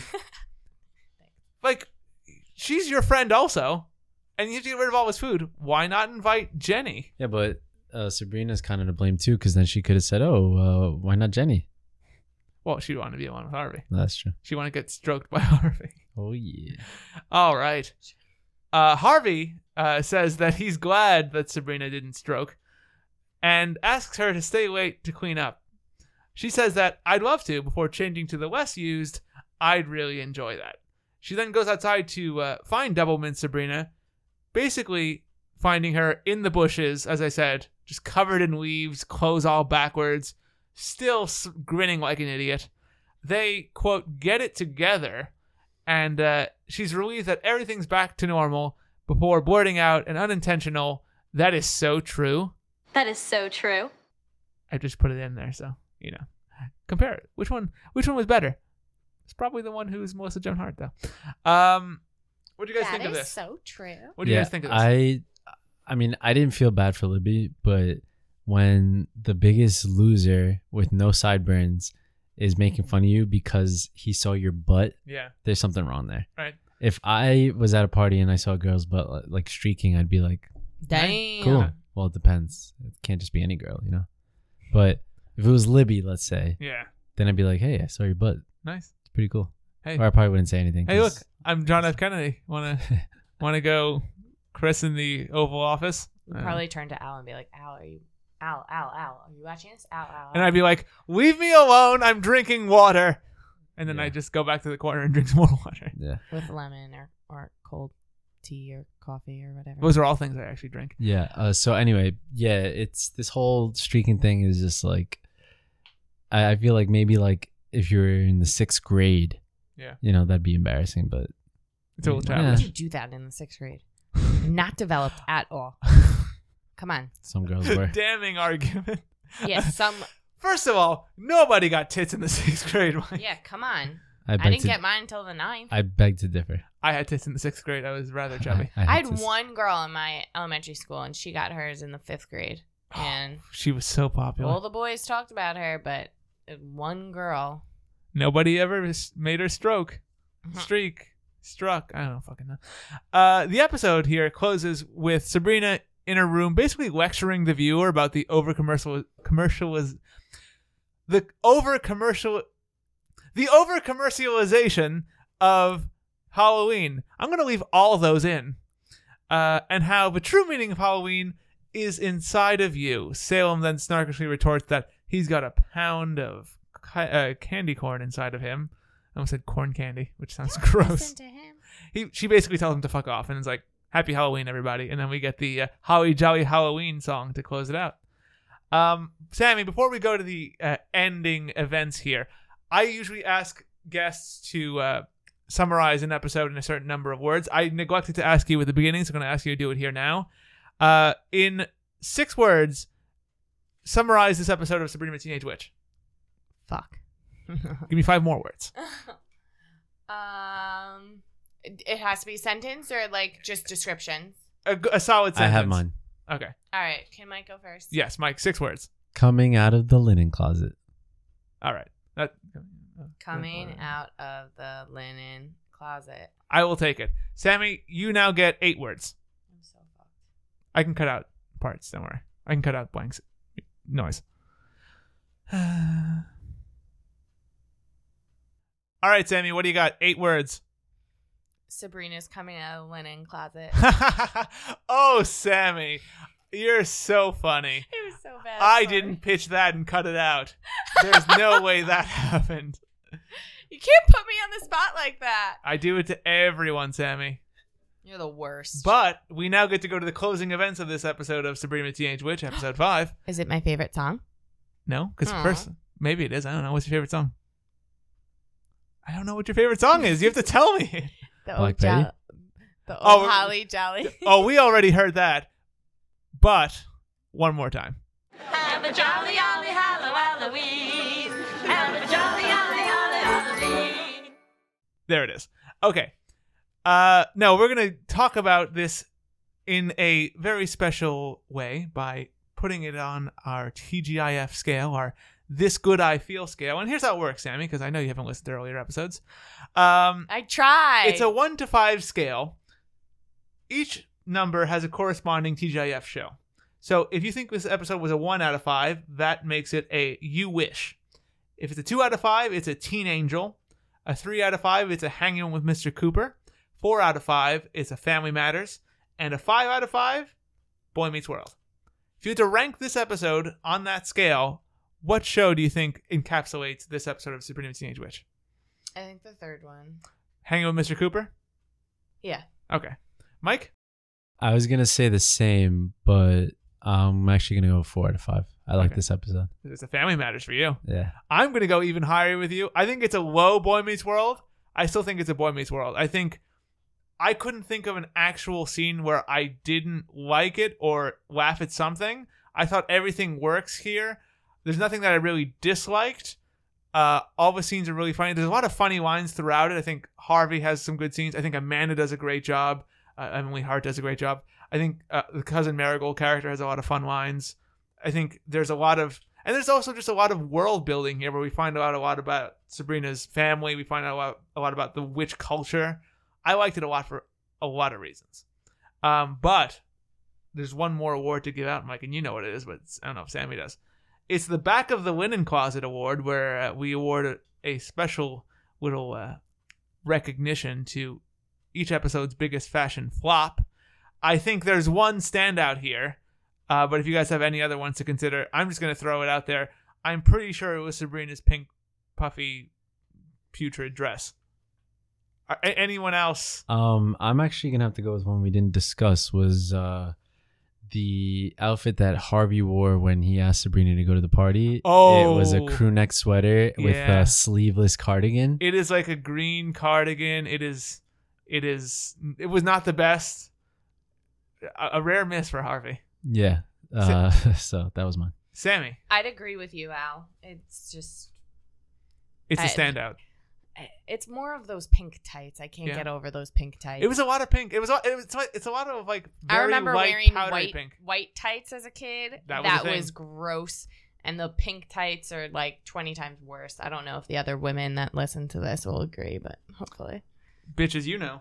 like, she's your friend also, and you have to get rid of all this food. Why not invite Jenny? Yeah, but uh, Sabrina's kind of to blame too, because then she could have said, "Oh, uh, why not Jenny?" Well, she wanted to be alone with Harvey. That's true. She wanted to get stroked by Harvey. Oh yeah. All right. Uh, Harvey uh, says that he's glad that Sabrina didn't stroke and asks her to stay late to clean up. She says that I'd love to before changing to the less used, I'd really enjoy that. She then goes outside to uh, find Doublemint Sabrina, basically finding her in the bushes, as I said, just covered in leaves, clothes all backwards, still s- grinning like an idiot. They, quote, get it together, and uh, she's relieved that everything's back to normal before blurting out an unintentional, "That is so true." That is so true. I just put it in there, so, you know. Compare it. Which one Which one was better? It's probably the one who's Melissa Joan Hart, though. Um, what do you guys That think of is this? so true. What do you yeah, guys think of this? I, I mean, I didn't feel bad for Libby, but when the biggest loser with no sideburns is making fun of you because he saw your butt, Yeah. there's something wrong there. Right. If I was at a party and I saw a girl's butt like streaking, I'd be like, Damn. cool. Well, it depends. It can't just be any girl, you know? But if it was Libby, let's say, Yeah. then I'd be like, hey, I saw your butt. Nice. It's pretty cool. Hey. Or I probably wouldn't say anything. Hey, look, 'cause- I'm John F. Kennedy. Want to want to go christen the Oval Office? We'd Uh, probably turn to Al and be like, Al, are you, Al, Al, Al, are you watching this? Al, Al, And Al. I'd be like, leave me alone. I'm drinking water. And then Yeah. I just go back to the corner and drink some more water. Yeah. With lemon or, or cold tea or coffee or whatever. Those are all things I actually drink. Yeah. Uh, so anyway, yeah, it's this whole streaking thing is just like, I, I feel like maybe like if you're in the sixth grade, Yeah. you know, that'd be embarrassing, but It's a little Why childish. would you do that in the sixth grade? Not developed at all. Come on. some girls were. Damning argument. Yeah, some. First of all, nobody got tits in the sixth grade. Mike. Yeah, come on. I, I, beg didn't to, get mine until the ninth. I beg to differ. I had tits in the sixth grade. I was rather chubby. I, I had had to- one girl in my elementary school, and she got hers in the fifth grade. And She was so popular. all the boys talked about her, but one girl. Nobody ever s- made her stroke, Mhm. streak, struck. I don't fucking know. Uh, the episode here closes with Sabrina in her room, basically lecturing the viewer about the over commercial commercial is the over commercial, the over commercialization of Halloween. I'm gonna leave all those in, uh, and how the true meaning of Halloween is inside of you. Salem then snarkishly retorts that he's got a pound of ki- uh, candy corn inside of him. I almost said corn candy, which sounds gross. Listen to him. He she basically tells him to fuck off, and it's like, "Happy Halloween, everybody!" And then we get the uh, "Holly Jolly Halloween" song to close it out. Um, Sammy, before we go to the uh, ending events here, I usually ask guests to uh, summarize an episode in a certain number of words. I neglected to ask you at the beginning, so I'm going to ask you to do it here now. Uh, in six words, summarize this episode of Sabrina the Teenage Witch. Fuck. Give me five more words. um, it it has to be sentence or like just descriptions. A, a solid I sentence. have mine. Okay. All right, can Mike go first? Yes, Mike. Six words. Coming out of the linen closet. All right. That, Coming out of the linen closet. I will take it. Sammy, you now get eight words. I'm so fucked. I can cut out parts. Don't worry. I can cut out blanks. Noise. All right, Sammy. What do you got? Eight words. Sabrina's coming out of the linen closet. Oh, Sammy, you're so funny. It was so bad. I sorry. didn't pitch that and cut it out. There's no way that happened. You can't put me on the spot like that. I do it to everyone, Sammy. You're the worst. But we now get to go to the closing events of this episode of Sabrina the Teenage Witch, episode five. Is it my favorite song? No, because Aw. first, maybe it is. I don't know. What's your favorite song? I don't know what your favorite song is. You have to tell me. The Black old Betty? jo- The Oh, old Holly Jolly. Oh, we already heard that. But one more time. Have a jolly, jolly Hallow Halloween. Have a jolly, jolly, jolly Halloween. There it is. Okay. Uh, no, we're going to talk about this in a very special way by putting it on our T G I F scale, our This Good I Feel scale. And here's how it works, Sammy, because I know you haven't listened to earlier episodes. Um, I tried. It's a one to five scale. Each number has a corresponding T G I F show. So if you think this episode was a one out of five, that makes it a You Wish. If it's a two out of five, it's a Teen Angel. A three out of five, it's a Hanging with Mister Cooper. Four out of five, it's a Family Matters. And a five out of five, Boy Meets World. If you had to rank this episode on that scale, what show do you think encapsulates this episode of Sabrina the Teenage Witch? I think the third one. Hanging with Mister Cooper? Yeah. Okay. Mike? I was gonna say the same, but I'm actually gonna go four out of five. I like Okay. this episode. It's a Family Matters for you. Yeah. I'm going to go even higher with you. I think it's a low Boy Meets World. I still think it's a Boy Meets World. I think I couldn't think of an actual scene where I didn't like it or laugh at something. I thought everything works here. There's nothing that I really disliked. Uh, all the scenes are really funny. There's a lot of funny lines throughout it. I think Harvey has some good scenes. I think Amanda does a great job. Uh, Emily Hart does a great job. I think uh, the Cousin Marigold character has a lot of fun lines. I think there's a lot of, and there's also just a lot of world building here where we find out a lot about Sabrina's family. We find out a lot, a lot about the witch culture. I liked it a lot for a lot of reasons. Um, but there's one more award to give out, Mike, and you know what it is, but it's, I don't know if Sammy does. It's the Back of the Linen Closet Award, where uh, we award a, a special little uh, recognition to each episode's biggest fashion flop. I think there's one standout here. Uh, but if you guys have any other ones to consider, I'm just going to throw it out there. I'm pretty sure it was Sabrina's pink, puffy, putrid dress. Are, a- anyone else? Um, I'm actually gonna have to go with one we didn't discuss. Was uh, the outfit that Harvey wore when he asked Sabrina to go to the party? Oh. It was a crew neck sweater with Yeah. a sleeveless cardigan. It is like a green cardigan. It is, it is, it was not the best. A, a rare miss for Harvey. Yeah. Uh, so that was mine. Sammy. I'd agree with you, Al. It's just. It's a I- standout. It's more of those pink tights. I can't Yeah. get over those pink tights. It was a lot of pink. It was. a- It was. It's a lot of like. Very I remember light, wearing powdery white pink. white tights as a kid. That That, was a was, thing. gross. And the pink tights are like twenty times worse. I don't know if the other women that listen to this will agree, but hopefully. Bitches, you know.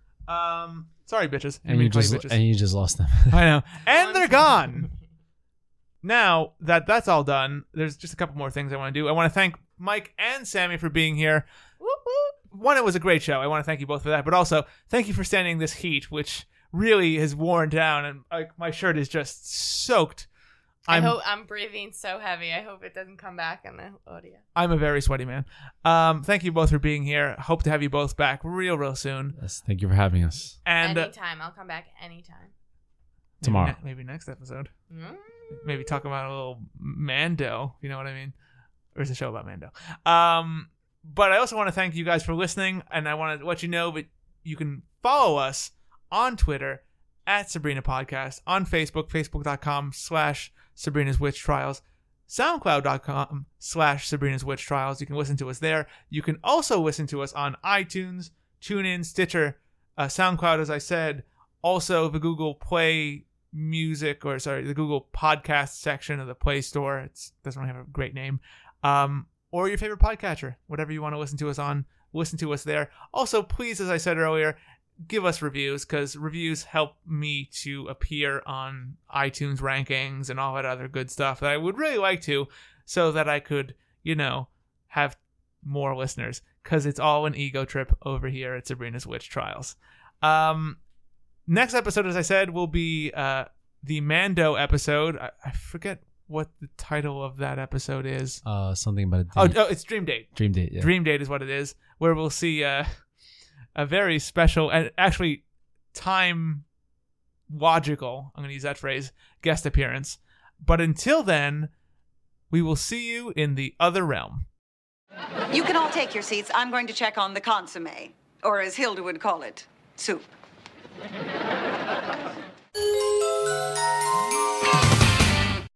Um, sorry, bitches. I And mean you to call just bitches. and you just lost them. I know. And they're gone. Now that that's all done, there's just a couple more things I want to do. I want to thank Mike and Sammy for being here. One, it was a great show. I want to thank you both for that. But also, thank you for standing this heat, which really has worn down. And like my shirt is just soaked. i I'm, hope I'm breathing so heavy. I hope it doesn't come back in the audio. I'm a very sweaty man. Um, thank you both for being here. Hope to have you both back real, real soon. Yes, thank you for having us. And uh, anytime. I'll come back anytime. maybe Tomorrow. ne- maybe next episode. Mm. Maybe talk about a little Mando. You know what I mean? Or is a show about Mando? Um, but I also want to thank you guys for listening, and I want to let you know that you can follow us on Twitter at Sabrina Podcast, on Facebook, facebook.com slash Sabrina's Witch Trials, soundcloud.com slash Sabrina's Witch Trials. You can listen to us there. You can also listen to us on iTunes, TuneIn, Stitcher, uh, SoundCloud, as I said, also the Google Play Music, or sorry, the Google Podcast section of the Play Store. It doesn't really have a great name. Um, or your favorite podcatcher, whatever you want to listen to us on, listen to us there. Also, please, as I said earlier, give us reviews, because reviews help me to appear on iTunes rankings and all that other good stuff that I would really like to, so that I could, you know, have more listeners, because it's all an ego trip over here at Sabrina's Witch Trials. Um, next episode, as I said, will be uh, the Mando episode. I, I forget what the title of that episode is. Uh, something about a Oh, date. oh, it's Dream Date. Dream Date. Yeah. Dream Date is what it is, where we'll see uh, a very special and actually time logical, I'm going to use that phrase, guest appearance. But until then, we will see you in the other realm. You can all take your seats. I'm going to check on the consomme, or as Hilda would call it, soup.